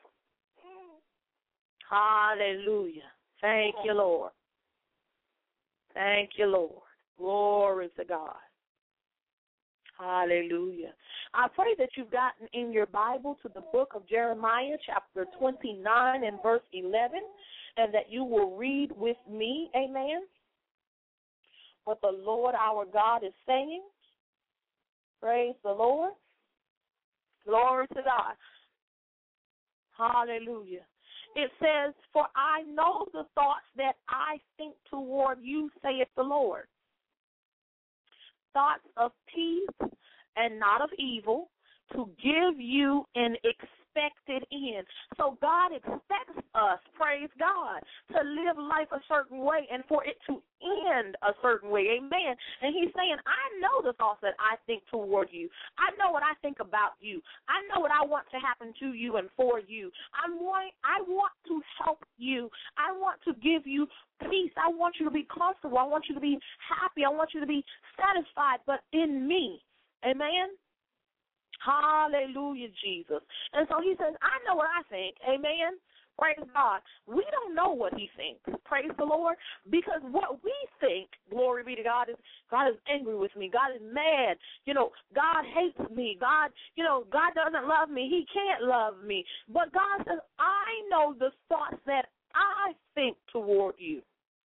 Hallelujah. Thank you, Lord. Thank you, Lord. Glory to God. Hallelujah. I pray that you've gotten in your Bible to the book of Jeremiah, chapter twenty-nine and verse eleven, and that you will read with me, amen, what the Lord our God is saying. Praise the Lord. Glory to God. Hallelujah. It says, for I know the thoughts that I think toward you, saith the Lord. Thoughts of peace and not of evil, to give you an expected end. So God expects us, praise God, to live life a certain way and for it to end a certain way. Amen. And he's saying, I know the thoughts that I think toward you. I know what I think about you. I know what I want to happen to you and for you. I'm wanting, I want to help you. I want to give you peace. I want you to be comfortable. I want you to be happy. I want you to be satisfied, but in me. Amen. Hallelujah, Jesus. And so he says, I know what I think. Amen. Praise God. We don't know what he thinks. Praise the Lord. Because what we think, glory be to God, is God is angry with me. God is mad. You know, God hates me. God, you know, God doesn't love me. He can't love me. But God says, I know the thoughts that I think toward you.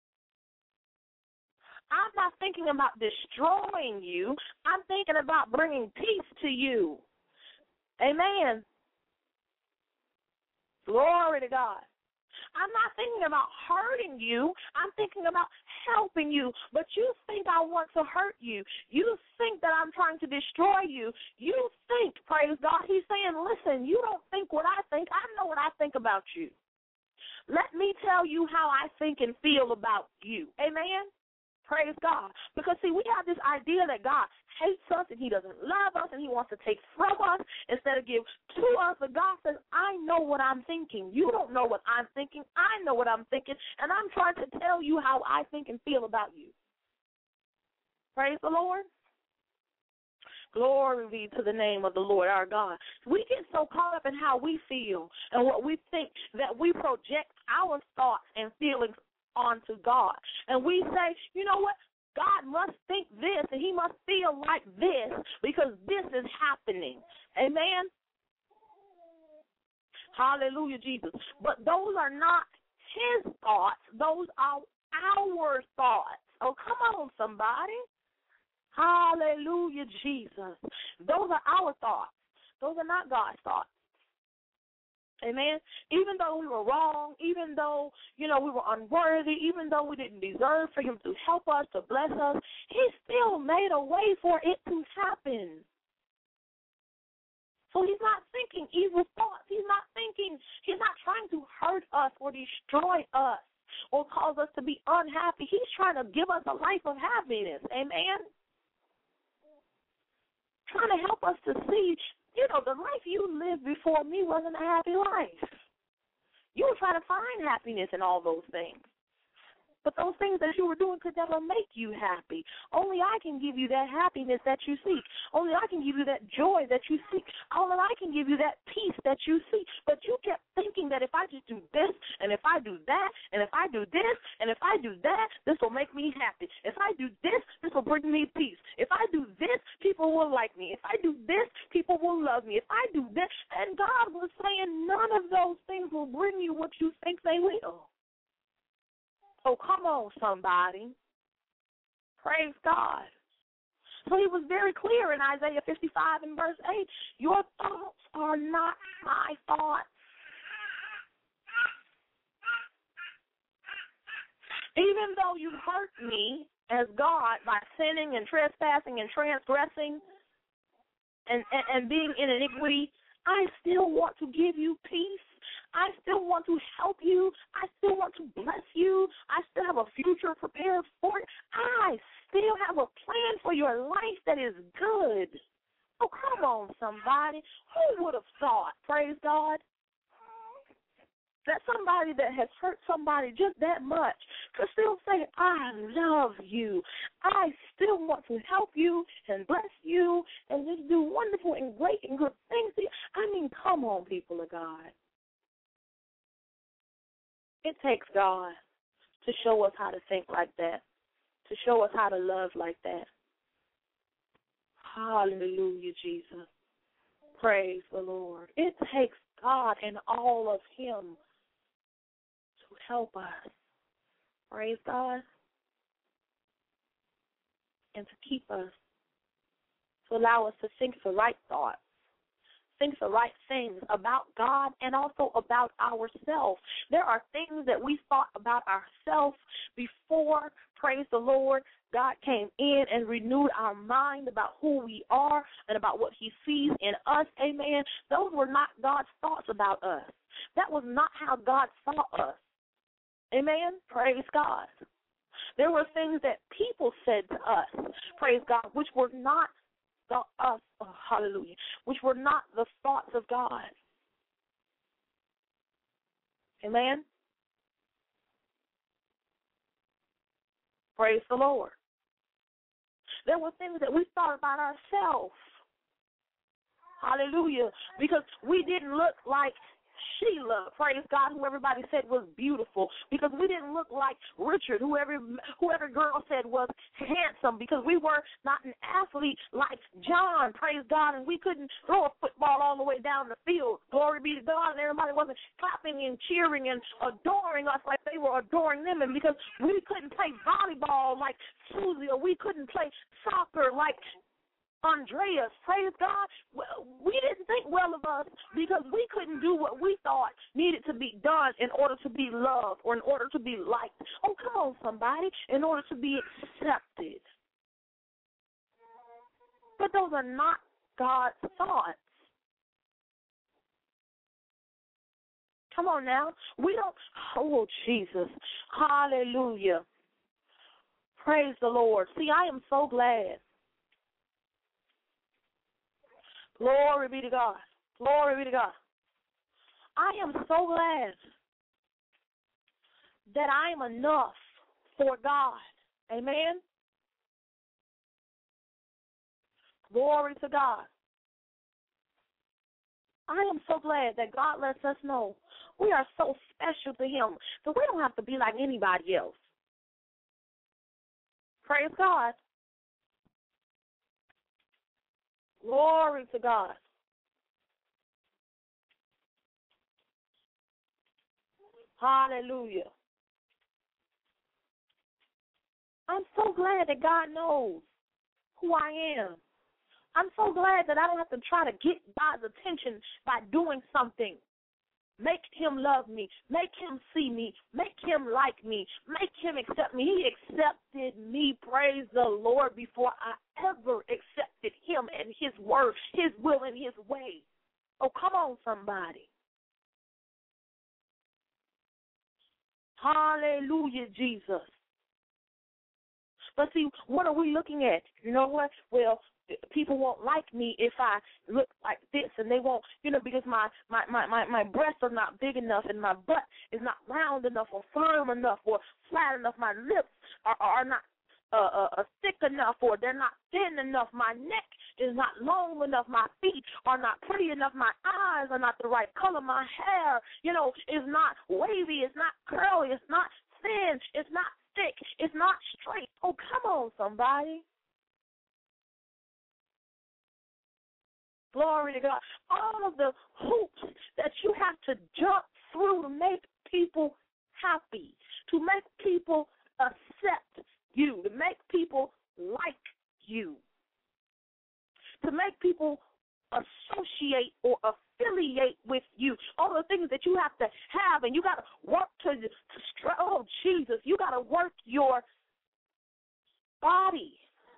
I'm not thinking about destroying you. I'm thinking about bringing peace to you. Amen. Glory to God. I'm not thinking about hurting you. I'm thinking about helping you. But you think I want to hurt you. You think that I'm trying to destroy you. You think, praise God, he's saying, listen, you don't think what I think. I know what I think about you. Let me tell you how I think and feel about you. Amen? Praise God. Because, see, we have this idea that God hates us and he doesn't love us and he wants to take from us instead of give to us. But God says, I know what I'm thinking. You don't know what I'm thinking. I know what I'm thinking, and I'm trying to tell you how I think and feel about you. Praise the Lord. Glory be to the name of the Lord our God. We get so caught up in how we feel and what we think that we project our thoughts and feelings onto God. And we say, you know what? God must think this and he must feel like this because this is happening. Amen? Hallelujah, Jesus. But those are not his thoughts. Those are our thoughts. Oh, come on, somebody. Hallelujah, Jesus. Those are our thoughts. Those are not God's thoughts. Amen. Even though we were wrong, even though, you know, we were unworthy, even though we didn't deserve for him to help us, to bless us, he still made a way for it to happen. So he's not thinking evil thoughts. He's not thinking, he's not trying to hurt us or destroy us or cause us to be unhappy. He's trying to give us a life of happiness. Amen. Trying to help us to see, you know, the life you lived before me wasn't a happy life. You were trying to find happiness in all those things. But those things that you were doing could never make you happy. Only I can give you that happiness that you seek. Only I can give you that joy that you seek. Only I can give you that peace that you seek. But you kept thinking that if I just do this, and if I do that, and if I do this, and if I do that, this will make me happy. If I do this, this will bring me peace. If I do this, people will like me. If I do this, people will love me. If I do this, and God was saying none of those things will bring you what you think they will. Oh, come on, somebody. Praise God. So he was very clear in Isaiah fifty-five and verse eight. Your thoughts are not my thoughts. Even though you hurt me as God by sinning and trespassing and transgressing and, and, and being in iniquity, I still want to give you peace. I still want to help you. I still want to bless you. I still have a future prepared for it. I still have a plan for your life that is good. Oh, come on, somebody. Who would have thought, praise God, that somebody that has hurt somebody just that much could still say, I love you. I still want to help you and bless you and just do wonderful and great and good things to you. I mean, come on, people of God. It takes God to show us how to think like that, to show us how to love like that. Hallelujah, Jesus. Praise the Lord. It takes God and all of him to help us. Praise God. And to keep us, to allow us to think the right thoughts. Think the right things about God and also about ourselves. There are things that we thought about ourselves before, praise the Lord, God came in and renewed our mind about who we are and about what he sees in us, amen. Those were not God's thoughts about us. That was not how God saw us, amen. Praise God. There were things that people said to us, praise God, which were not us, oh, hallelujah, which were not the thoughts of God. Amen? Praise the Lord. There were things that we thought about ourselves. Hallelujah. Because we didn't look like Sheila, praise God, who everybody said was beautiful, because we didn't look like Richard, who every, who every girl said was handsome, because we were not an athlete like John, praise God, and we couldn't throw a football all the way down the field. Glory be to God, and everybody wasn't clapping and cheering and adoring us like they were adoring them, and because we couldn't play volleyball like Susie, or we couldn't play soccer like Andreas, praise God, we didn't think well of us because we couldn't do what we thought needed to be done in order to be loved or in order to be liked. Oh, come on, somebody, in order to be accepted. But those are not God's thoughts. Come on now. We don't, oh, Jesus, hallelujah. Praise the Lord. See, I am so glad. Glory be to God. Glory be to God. I am so glad that I am enough for God. Amen? Glory to God. I am so glad that God lets us know we are so special to Him that we don't have to be like anybody else. Praise God. Glory to God. Hallelujah. I'm so glad that God knows who I am. I'm so glad that I don't have to try to get God's attention by doing something. Make Him love me. Make Him see me. Make Him like me. Make Him accept me. He accepted me, praise the Lord, before I ever accepted Him and His word, His will, and His way. Oh, come on, somebody. Hallelujah, Jesus. But see, what are we looking at? You know what? Well, people won't like me if I look like this, and they won't, you know, because my, my, my, my, my breasts are not big enough, and my butt is not round enough or firm enough or flat enough. My lips are, are not uh, uh, thick enough, or they're not thin enough. My neck is not long enough. My feet are not pretty enough. My eyes are not the right color. My hair, you know, is not wavy. It's not curly. It's not thin. It's not thick. It's not straight. Oh, come on, somebody. Glory to God. All of the hoops that you have to jump through to make people happy, to make people accept you, to make people like you, to make people associate or affiliate with you. All the things that you have to have, and you got to work to, to oh, Jesus, you got to work your body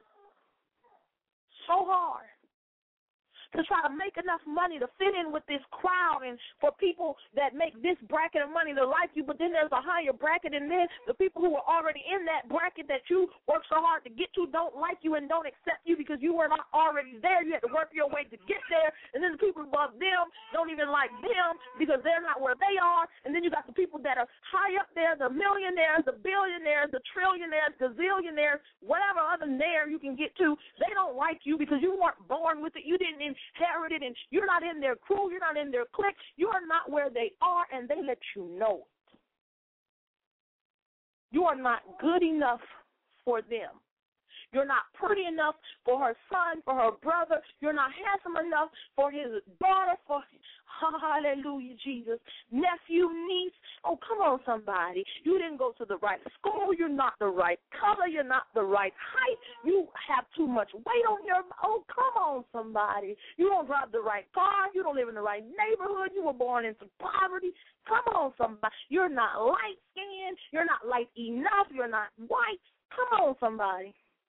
so hard to try to make enough money to fit in with this crowd, and for people that make this bracket of money to like you, but then there's a higher bracket, and then the people who are already in that bracket that you work so hard to get to don't like you and don't accept you because you were not already there. You had to work your way to get there, and then the people above them don't even like them because they're not where they are, and then you got the people that are high up there, the millionaires, the billionaires, the trillionaires, gazillionaires, whatever other nair you can get to. They don't like you because you weren't born with it. You didn't inherited, and you're not in their crew, you're not in their clique, you're not where they are, and they let you know it. You are not good enough for them. You're not pretty enough for her son, for her brother. You're not handsome enough for his daughter, for, hallelujah, Jesus, nephew, niece. Oh, come on, somebody. You didn't go to the right school. You're not the right color. You're not the right height. You have too much weight on your, oh, come on, somebody. You don't drive the right car. You don't live in the right neighborhood. You were born into poverty. Come on, somebody. You're not light-skinned. You're not light enough. You're not white. Come on, somebody.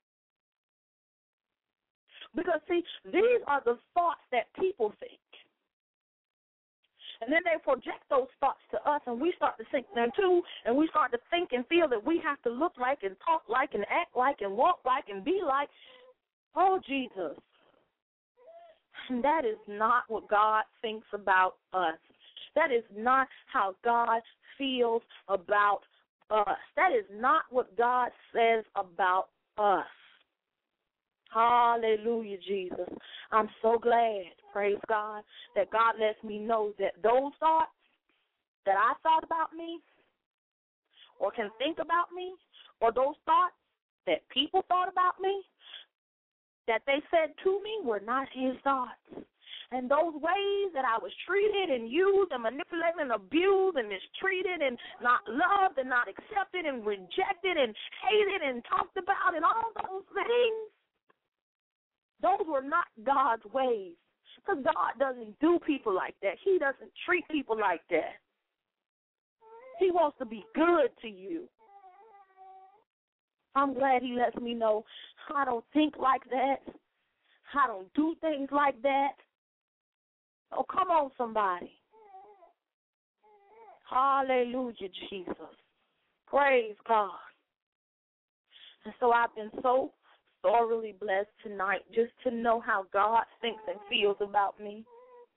Because, see, these are the thoughts that people think. And then they project those thoughts to us, and we start to think them too, and we start to think and feel that we have to look like and talk like and act like and walk like and be like, oh, Jesus. And that is not what God thinks about us. That is not how God feels about us. That is not what God says about us. Hallelujah, Jesus. I'm so glad. praise God, that God lets me know that those thoughts that I thought about me or can think about me, or those thoughts that people thought about me, that they said to me, were not his thoughts. And those ways that I was treated and used and manipulated and abused and mistreated and not loved and not accepted and rejected and hated and talked about and all those things, those were not God's ways. Because God doesn't do people like that. He doesn't treat people like that. He wants to be good to you. I'm glad he lets me know I don't think like that. I don't do things like that. Oh, come on, somebody. Hallelujah, Jesus. Praise God. And so I've been so thoroughly blessed tonight just to know how God thinks and feels about me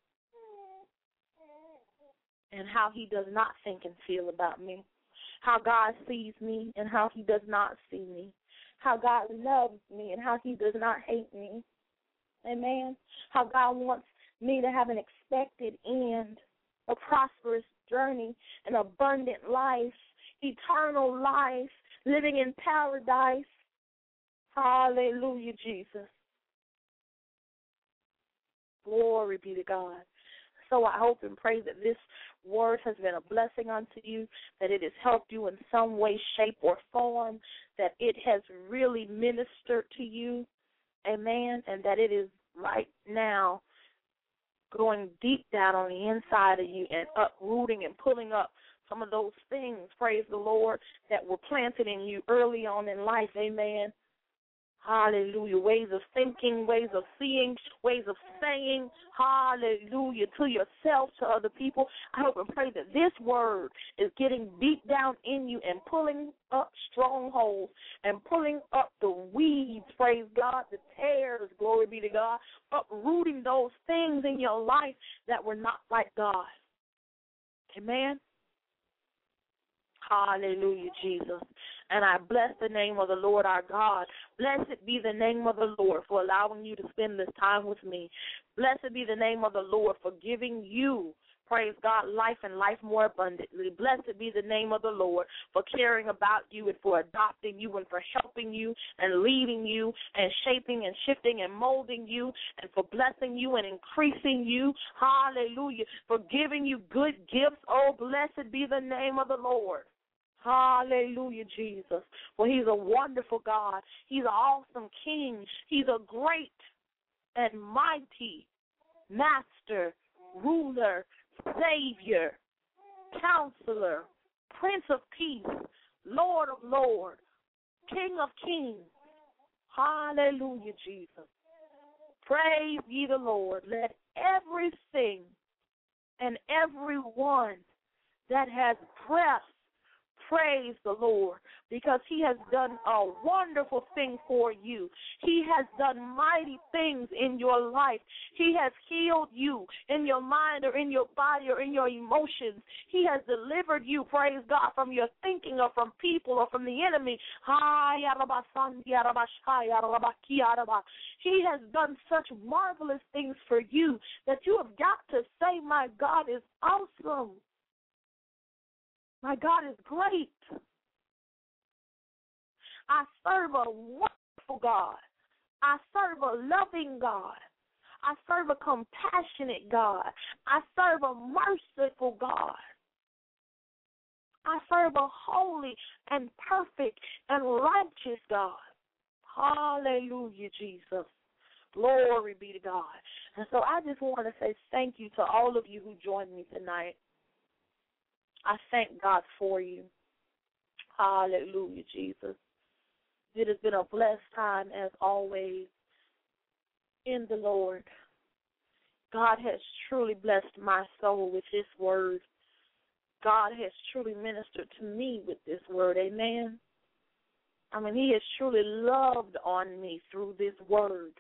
and how he does not think and feel about me, how God sees me and how he does not see me, how God loves me and how he does not hate me. Amen. How God wants me to have an expected end, a prosperous journey, an abundant life, eternal life, living in paradise. Hallelujah, Jesus. Glory be to God. So I hope and pray that this word has been a blessing unto you, that it has helped you in some way, shape, or form, that it has really ministered to you. Amen. And that it is right now going deep down on the inside of you and uprooting and pulling up some of those things, praise the Lord, that were planted in you early on in life. Amen. Hallelujah. Ways of thinking, ways of seeing, ways of saying, hallelujah, to yourself, to other people. I hope and pray that this word is getting deep down in you and pulling up strongholds and pulling up the weeds, praise God, the tares, glory be to God, uprooting those things in your life that were not like God. Amen. Hallelujah, Jesus. And I bless the name of the Lord our God. Blessed be the name of the Lord for allowing you to spend this time with me. Blessed be the name of the Lord for giving you, praise God, life and life more abundantly. Blessed be the name of the Lord for caring about you and for adopting you and for helping you and leading you and shaping and shifting and molding you and for blessing you and increasing you. Hallelujah. For giving you good gifts. Oh, blessed be the name of the Lord. Hallelujah, Jesus. Well, he's a wonderful God. He's an awesome King. He's a great and mighty Master, Ruler, Savior, Counselor, Prince of Peace, Lord of Lords, King of Kings. Hallelujah, Jesus. Praise ye the Lord. Let everything and everyone that has breath praise the Lord, because he has done a wonderful thing for you. He has done mighty things in your life. He has healed you in your mind or in your body or in your emotions. He has delivered you, praise God, from your thinking or from people or from the enemy. He has done such marvelous things for you that you have got to say, my God is awesome. My God is great. I serve a wonderful God. I serve a loving God. I serve a compassionate God. I serve a merciful God. I serve a holy and perfect and righteous God. Hallelujah, Jesus. Glory be to God. And so I just want to say thank you to all of you who joined me tonight. I thank God for you. Hallelujah, Jesus. It has been a blessed time, as always, in the Lord. God has truly blessed my soul with this word. God has truly ministered to me with this word. Amen. I mean, he has truly loved on me through this word.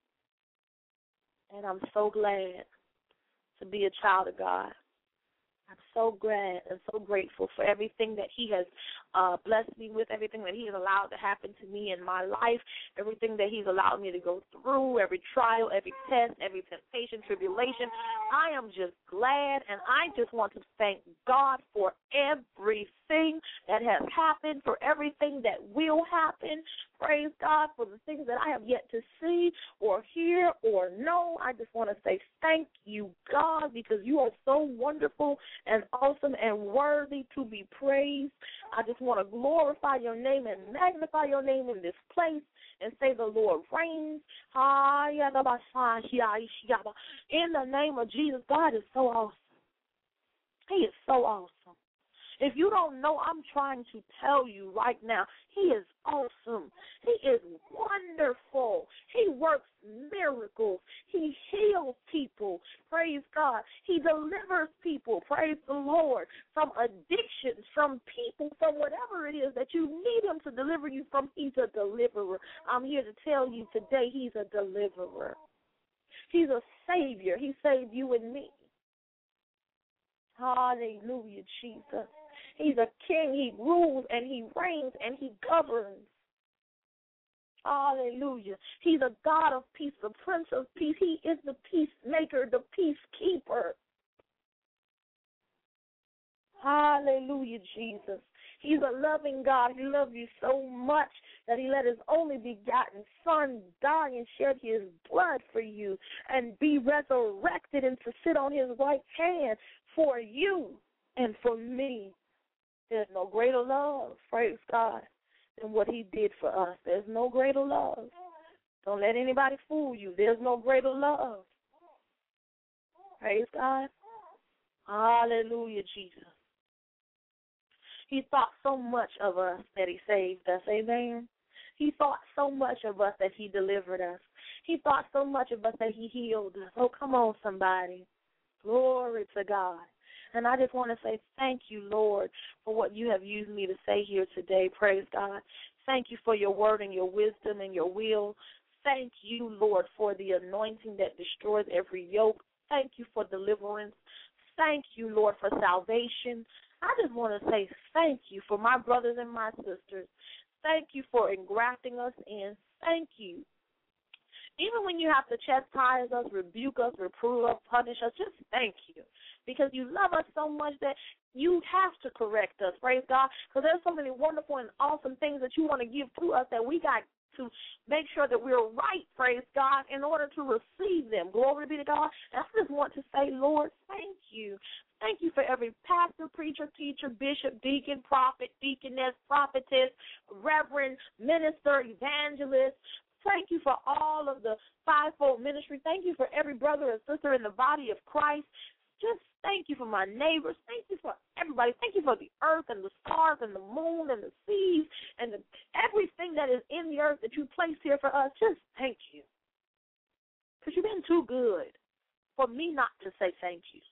And I'm so glad to be a child of God. I'm so glad and so grateful for everything that he has uh, blessed me with, everything that he has allowed to happen to me in my life, everything that he's allowed me to go through, every trial, every test, every temptation, tribulation. I am just glad, and I just want to thank God for everything that has happened, for everything that will happen. Praise God for the things that I have yet to see or hear or know. I just want to say thank you, God, because you are so wonderful and awesome and worthy to be praised. I just want to glorify your name and magnify your name in this place and say the Lord reigns. In the name of Jesus, God is so awesome. He is so awesome. If you don't know, I'm trying to tell you right now, he is awesome. He is wonderful. He works miracles. He heals people. Praise God. He delivers people. Praise the Lord. From addictions, from people, from whatever it is that you need him to deliver you from, he's a deliverer. I'm here to tell you today he's a deliverer. He's a savior. He saved you and me. Hallelujah, Jesus. He's a king. He rules and he reigns and he governs. Hallelujah. He's a God of peace, the Prince of Peace. He is the peacemaker, the peacekeeper. Hallelujah, Jesus. He's a loving God. He loves you so much that he let his only begotten Son die and shed his blood for you and be resurrected and to sit on his right hand for you and for me. There's no greater love, praise God, than what he did for us. There's no greater love. Don't let anybody fool you. There's no greater love. Praise God. Hallelujah, Jesus. He thought so much of us that he saved us. Amen. He thought so much of us that he delivered us. He thought so much of us that he healed us. Oh, come on, somebody. Glory to God. And I just want to say thank you, Lord, for what you have used me to say here today. Praise God. Thank you for your word and your wisdom and your will. Thank you, Lord, for the anointing that destroys every yoke. Thank you for deliverance. Thank you, Lord, for salvation. I just want to say thank you for my brothers and my sisters. Thank you for engrafting us in. Thank you. Even when you have to chastise us, rebuke us, reprove us, punish us, just thank you. Because you love us so much that you have to correct us, praise God. Because there's so many wonderful and awesome things that you want to give to us that we got to make sure that we're right, praise God, in order to receive them. Glory be to God. And I just want to say, Lord, thank you. Thank you for every pastor, preacher, teacher, bishop, deacon, prophet, deaconess, prophetess, reverend, minister, evangelist. Thank you for all of the fivefold ministry. Thank you for every brother and sister in the body of Christ. Just thank you for my neighbors. Thank you for everybody. Thank you for the earth and the stars and the moon and the seas and the, everything that is in the earth that you placed here for us. Just thank you. Because you've been too good for me not to say thank you.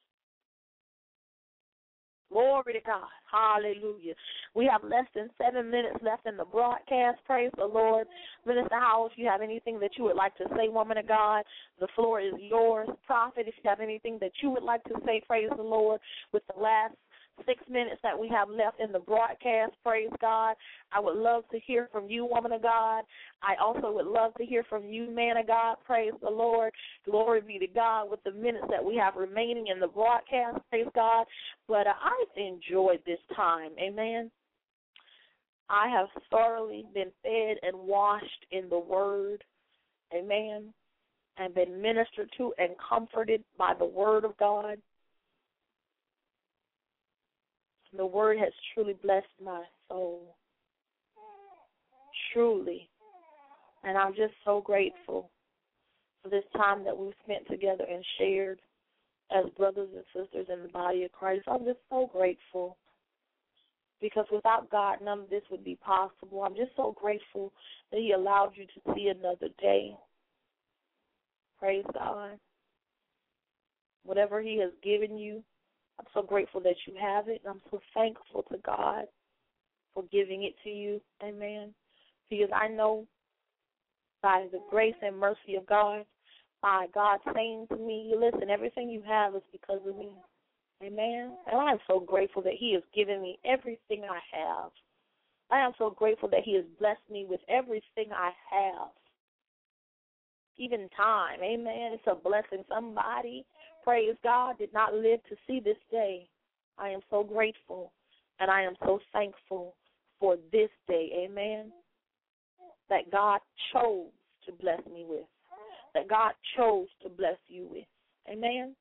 Glory to God. Hallelujah. We have less than seven minutes left in the broadcast. Praise the Lord. Minister Howell, if you have anything that you would like to say, woman of God, the floor is yours. Prophet, if you have anything that you would like to say, praise the Lord, with the last six minutes that we have left in the broadcast, praise God. I would love to hear from you, woman of God. I also would love to hear from you, man of God, praise the Lord. Glory be to God with the minutes that we have remaining in the broadcast, praise God. But uh, I've enjoyed this time, amen. I have thoroughly been fed and washed in the word, amen, and been ministered to and comforted by the word of God. The word has truly blessed my soul, truly. And I'm just so grateful for this time that we've spent together and shared as brothers and sisters in the body of Christ. I'm just so grateful because without God, none of this would be possible. I'm just so grateful that he allowed you to see another day. Praise God. Whatever he has given you, I'm so grateful that you have it. I'm so thankful to God for giving it to you. Amen. Because I know by the grace and mercy of God, by God saying to me, listen, everything you have is because of me. Amen. And I am so grateful that he has given me everything I have. I am so grateful that he has blessed me with everything I have. Even time. Amen. It's a blessing. Somebody, praise God, did not live to see this day. I am so grateful and I am so thankful for this day. Amen. That God chose to bless me with. That God chose to bless you with. Amen.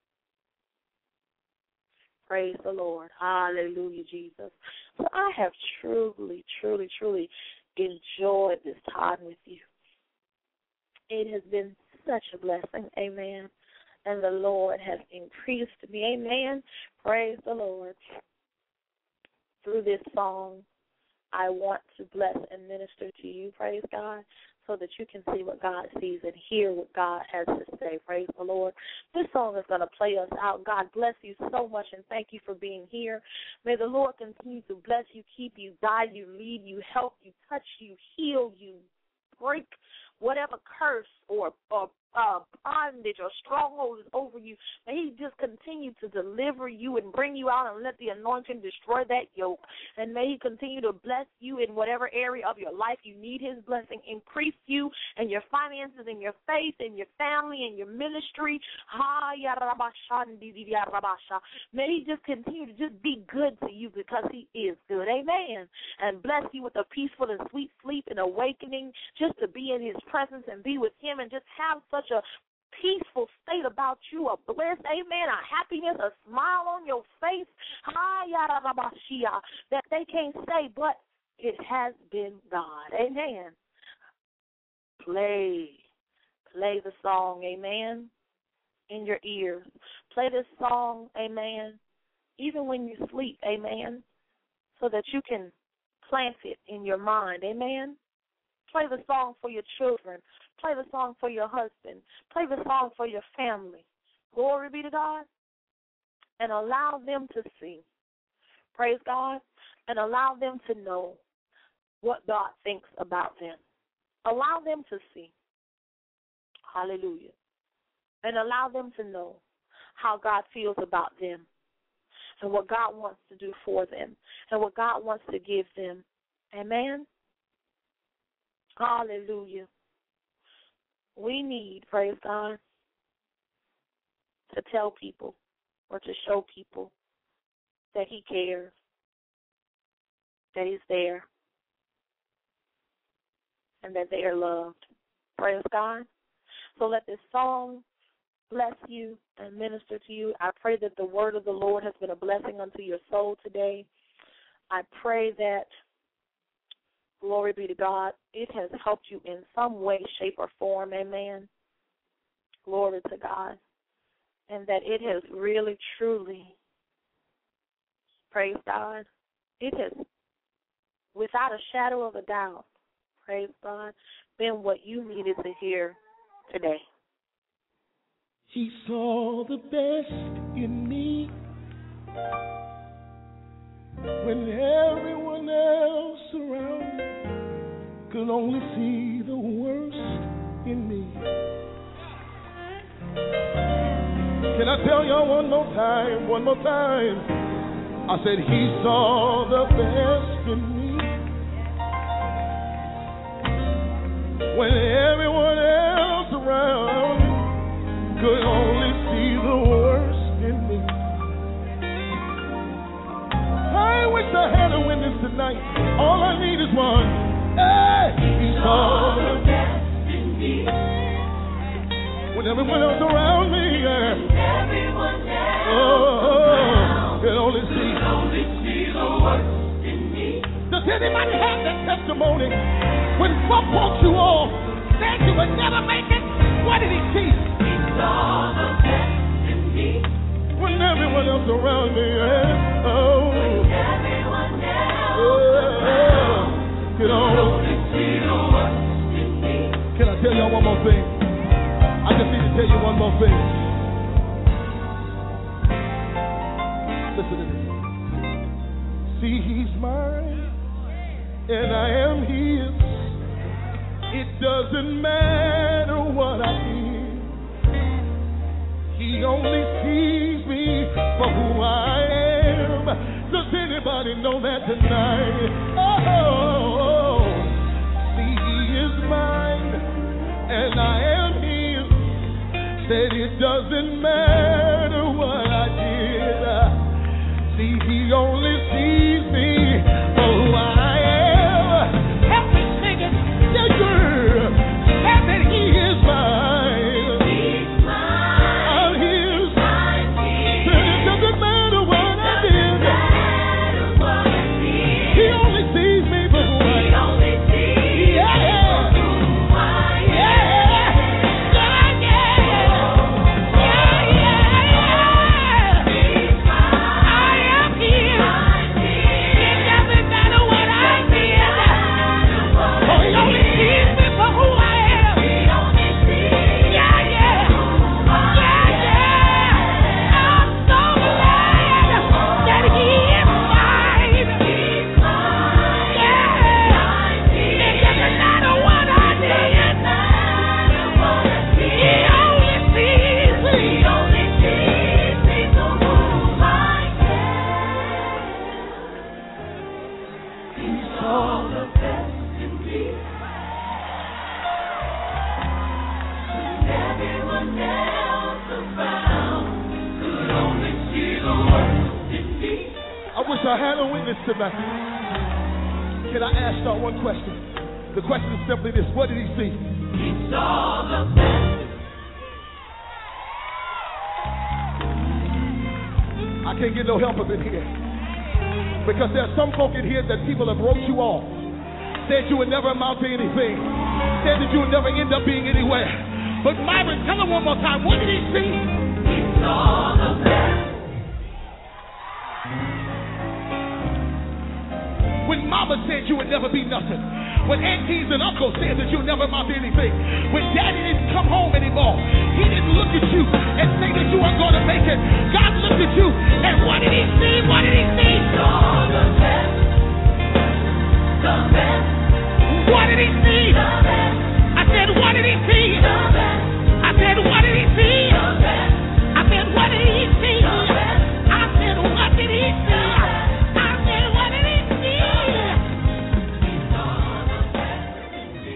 Praise the Lord. Hallelujah, Jesus. So I have truly, truly, truly enjoyed this time with you. It has been such a blessing. Amen. And the Lord has increased me. Amen. Praise the Lord. Through this song, I want to bless and minister to you. Praise God. So that you can see what God sees and hear what God has to say. Praise the Lord. This song is going to play us out. God bless you so much, and thank you for being here. May the Lord continue to bless you, keep you, guide you, lead you, help you, touch you, heal you, break whatever curse or, or uh, bondage or stronghold is over you. May he just continue to deliver you and bring you out and let the anointing destroy that yoke. And may he continue to bless you in whatever area of your life you need his blessing. Increase you and your finances and your faith and your family and your ministry. May he just continue to just be good to you because he is good. Amen. And bless you with a peaceful and sweet sleep and awakening just to be in his presence and be with him and just have such a peaceful state about you, a bliss, amen, a happiness, a smile on your face, that they can't say, but it has been God. Amen. Play, play the song, amen, in your ears. Play this song, amen, even when you sleep, amen, so that you can plant it in your mind, amen. Play the song for your children. Play the song for your husband. Play the song for your family. Glory be to God. And allow them to see. Praise God. And allow them to know what God thinks about them. Allow them to see. Hallelujah. And allow them to know how God feels about them and what God wants to do for them and what God wants to give them. Amen. Hallelujah. We need, praise God, to tell people or to show people that he cares, that he's there, and that they are loved. Praise God. So let this song bless you and minister to you. I pray that the word of the Lord has been a blessing unto your soul today. I pray that, glory be to God, it has helped you in some way, shape, or form, amen. Glory to God. And that it has really, truly, praise God, it has, without a shadow of a doubt, praise God, been what you needed to hear today. He saw the best in me when everyone else around me could only see the worst in me. Can I tell y'all one more time, one more time? I said he saw the best in me when everyone else around me could only see the worst in me. I wish I had a witness tonight. All I need is one. Hey, he saw the best in me when everyone else around me, yeah. Everyone else oh, could only see, could only see the worst in me. Does anybody have that testimony? When folk walked you off, said you would never make it, what did he see? He saw the best in me when everyone else around me, yeah. Oh, when everyone else oh, around could only see the worst in me. Can I tell y'all one more thing? I just need to tell you one more thing. Listen to this. See, he's mine, and I am his. It doesn't matter what I did. He only sees me for who I am. Does anybody know that tonight? Oh, see, he is mine, and I am his. Said it doesn't matter what I did. See, he only sees me for who I am. Help me sing it, yeah, girl. And that he is mine. He's mine. I'm his. I'm his. Said it doesn't matter what I did. Matter what I did. He only sees me for who I am. He only sees me yeah. for who I am. Yeah. Yeah, yeah. Yeah, yeah. He's mine. I am his. I'm his. It doesn't matter what I did. Oh, he only sees me for who I am. He only sees yeah, yeah. Yeah, yeah. I'm so glad that he is mine. He's mine. Yeah. It doesn't matter what I did. He only sees me. He only sees me for who I am. He saw the best in me. Everyone else around could only see the worst in me. I wish I had a witness tonight. Can I ask y'all one question? The question is simply this: what did he see? He saw the best. I can't get no help up in here. Because there's some folk in here that people have wrote you off. Said you would never amount to anything. Said that you would never end up being anywhere. But Myron, tell him one more time, what did he see? He saw the best. When mama said you would never be nothing. When aunties and uncles said that you'll never amount to anything. When daddy didn't come home anymore. He didn't look at you and say that you weren't going to make it. God looked at you and what did he see? What did he see? He saw the best. The best. What did he see? The best. I said, what did he see? The best. I said, what did he see? The best. I said, what did he see? The best. I said, what did he see? I said, what did he see? He saw the best in me.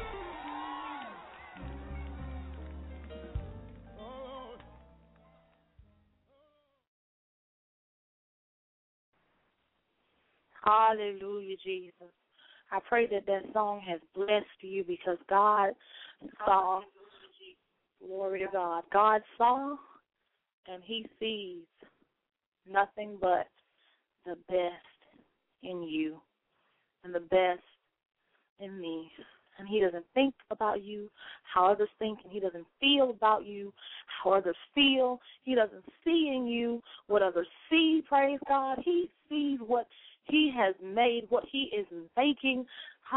Hallelujah, Jesus. I pray that that song has blessed you because God saw. Glory to God. God saw and he sees nothing but the best in you and the best in me. And he doesn't think about you how others think, and he doesn't feel about you how others feel. He doesn't see in you what others see, praise God. He sees what he has made, what he is making.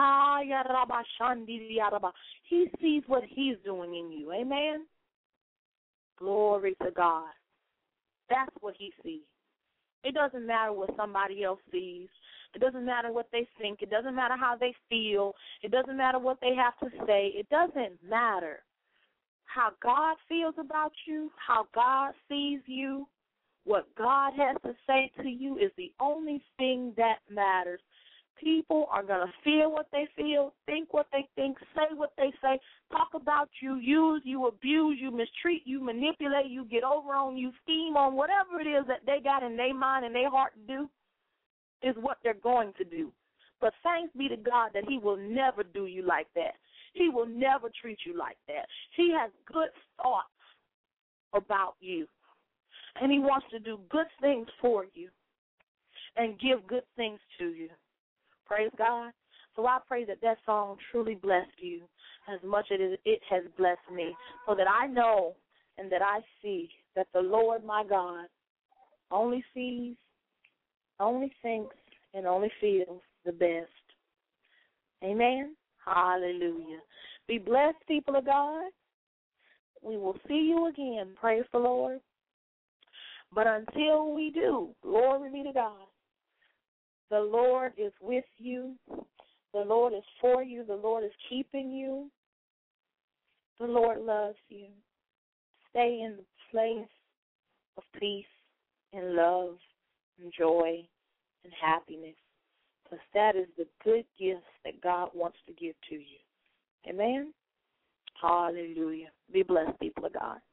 He sees what he's doing in you. Amen? Glory to God. That's what he sees. It doesn't matter what somebody else sees. It doesn't matter what they think. It doesn't matter how they feel. It doesn't matter what they have to say. It doesn't matter. How God feels about you, how God sees you, what God has to say to you is the only thing that matters. People are going to feel what they feel, think what they think, say what they say, talk about you, use you, abuse you, mistreat you, manipulate you, get over on you, scheme on whatever it is that they got in their mind and their heart to do is what they're going to do. But thanks be to God that he will never do you like that. He will never treat you like that. He has good thoughts about you. And he wants to do good things for you and give good things to you. Praise God. So I pray that that song truly blessed you as much as it has blessed me, so that I know and that I see that the Lord my God only sees, only thinks, and only feels the best. Amen. Hallelujah. Be blessed, people of God. We will see you again. Praise the Lord. But until we do, glory be to God. The Lord is with you. The Lord is for you. The Lord is keeping you. The Lord loves you. Stay in the place of peace. and love and joy and happiness, because that is the good gifts that God wants to give to you. Amen? Hallelujah. Be blessed, people of God.